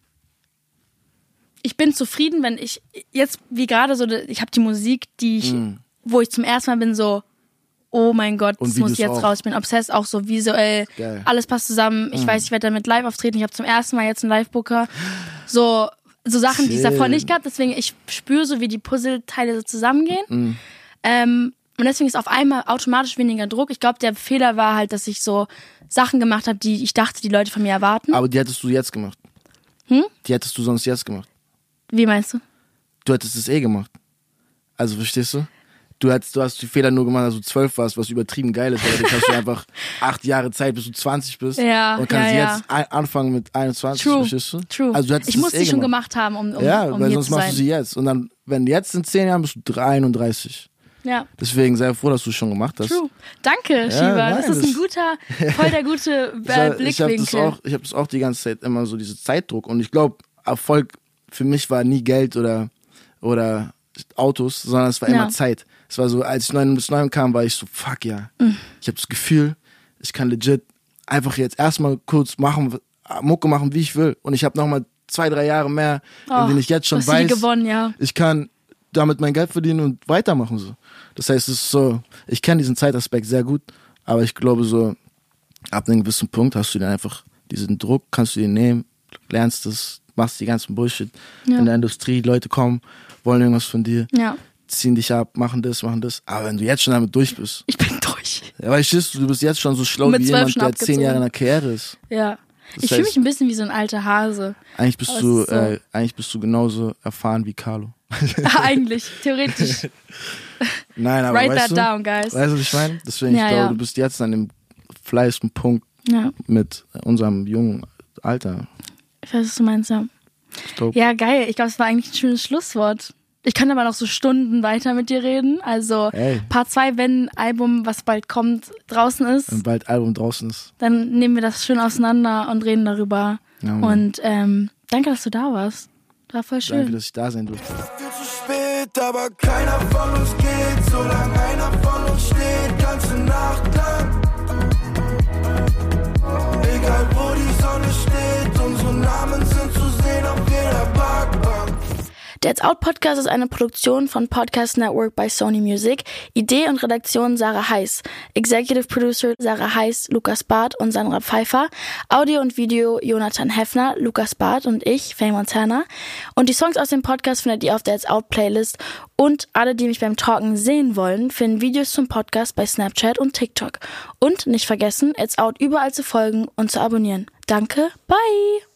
Ich bin zufrieden, wenn ich jetzt wie gerade so, ich habe die Musik, die ich, Mm. wo ich zum ersten Mal bin so, oh mein Gott, Und das muss Videos jetzt auch. raus. Ich bin obsessed, auch so visuell. Geil. Alles passt zusammen. Ich Mm. weiß, ich werde damit live auftreten. Ich habe zum ersten Mal jetzt einen Live-Booker. So, so Sachen, die es davor Chill. nicht gab. Deswegen, ich spüre so, wie die Puzzleteile so zusammengehen. Mm. Ähm, und deswegen ist auf einmal automatisch weniger Druck. Ich glaube, der Fehler war halt, dass ich so Sachen gemacht habe, die ich dachte, die Leute von mir erwarten. Aber die hättest du jetzt gemacht. Hm? Die hättest du sonst jetzt gemacht. Wie meinst du? Du hättest es eh gemacht. Also verstehst du? Du hast, du hast die Fehler nur gemacht, als du zwölf warst, was übertrieben geil ist, weil du hast du einfach acht Jahre Zeit, bis du zwanzig bist. Ja, und kannst ja, ja. jetzt ein, anfangen mit einundzwanzig, True, verstehst du? true. Also du hättest ich muss es eh die schon gemacht. gemacht haben, um, um, Ja, um weil hier sonst zu machst sein. du sie jetzt. Und dann, wenn jetzt in zehn Jahren bist du einunddreißig. Ja, Deswegen sei froh, dass du es schon gemacht hast. true. Danke, Shiva. nein, das ist ein das- guter, voll der gute äh, Ich, hab- ich habe Blickwinkel. das, auch- ich hab das auch die ganze Zeit immer so, diese Zeitdruck. Und ich glaube, Erfolg für mich war nie Geld oder, oder Autos, sondern es war immer Ja. Zeit. Es war so, als ich neu bis neun kam, war ich so, fuck ja. Mhm. Ich habe das Gefühl, ich kann legit einfach jetzt erstmal kurz machen, Mucke machen, wie ich will. Und ich habe nochmal zwei, drei Jahre mehr, Oh, in denen ich jetzt schon hast du die weiß, gewonnen, ja. ich kann damit mein Geld verdienen und weitermachen. So. Das heißt, es ist so, ich kenne diesen Zeitaspekt sehr gut, aber ich glaube so, ab einem gewissen Punkt hast du dann einfach diesen Druck, kannst du den nehmen, lernst es, machst die ganzen Bullshit Ja. in der Industrie, Leute kommen, wollen irgendwas von dir, Ja, ziehen dich ab, machen das, machen das. Aber wenn du jetzt schon damit durch bist, ich bin durch. ja, weißt du, du bist jetzt schon so schlau Mit wie zwölf jemand, schon der abgezogen. zehn Jahre in der Karriere ist. Ja. Das Ich fühle heißt- mich ein bisschen wie so ein alter Hase. Eigentlich bist Aber du, es ist so- äh, eigentlich bist du genauso erfahren wie Carlo. Eigentlich, theoretisch. Nein, aber Write weißt that du, down, guys. weißt du, was ich meine? Deswegen, Ja, ich glaube, ja. du bist jetzt an dem fleißigsten Punkt Ja, mit unserem jungen Alter. ich weiß, was du meinst, ja. Ich glaube, Ja, geil. Ich glaube, es war eigentlich ein schönes Schlusswort. Ich kann aber noch so Stunden weiter mit dir reden. Also Ey. Part zwei, wenn ein Album, was bald kommt, draußen ist, wenn bald Album draußen ist. dann nehmen wir das schön auseinander und reden darüber. Ja, Mann. Und ähm, danke, dass du da warst. War voll schön. Danke, dass ich da sein durfte. Viel zu spät, aber keiner von uns geht, solange einer von uns steht, ganze Nacht lang. Der It's Out Podcast ist eine Produktion von Podcast Network bei Sony Music. Idee und Redaktion Sarah Heiß. Executive Producer Sarah Heiß, Lukas Barth und Sandra Pfeiffer. Audio und Video Jonathan Heffner, Lukas Barth und ich, Faye Montana. Und die Songs aus dem Podcast findet ihr auf der It's Out Playlist. Und alle, die mich beim Talken sehen wollen, finden Videos zum Podcast bei Snapchat und TikTok. Und nicht vergessen, It's Out überall zu folgen und zu abonnieren. Danke, bye!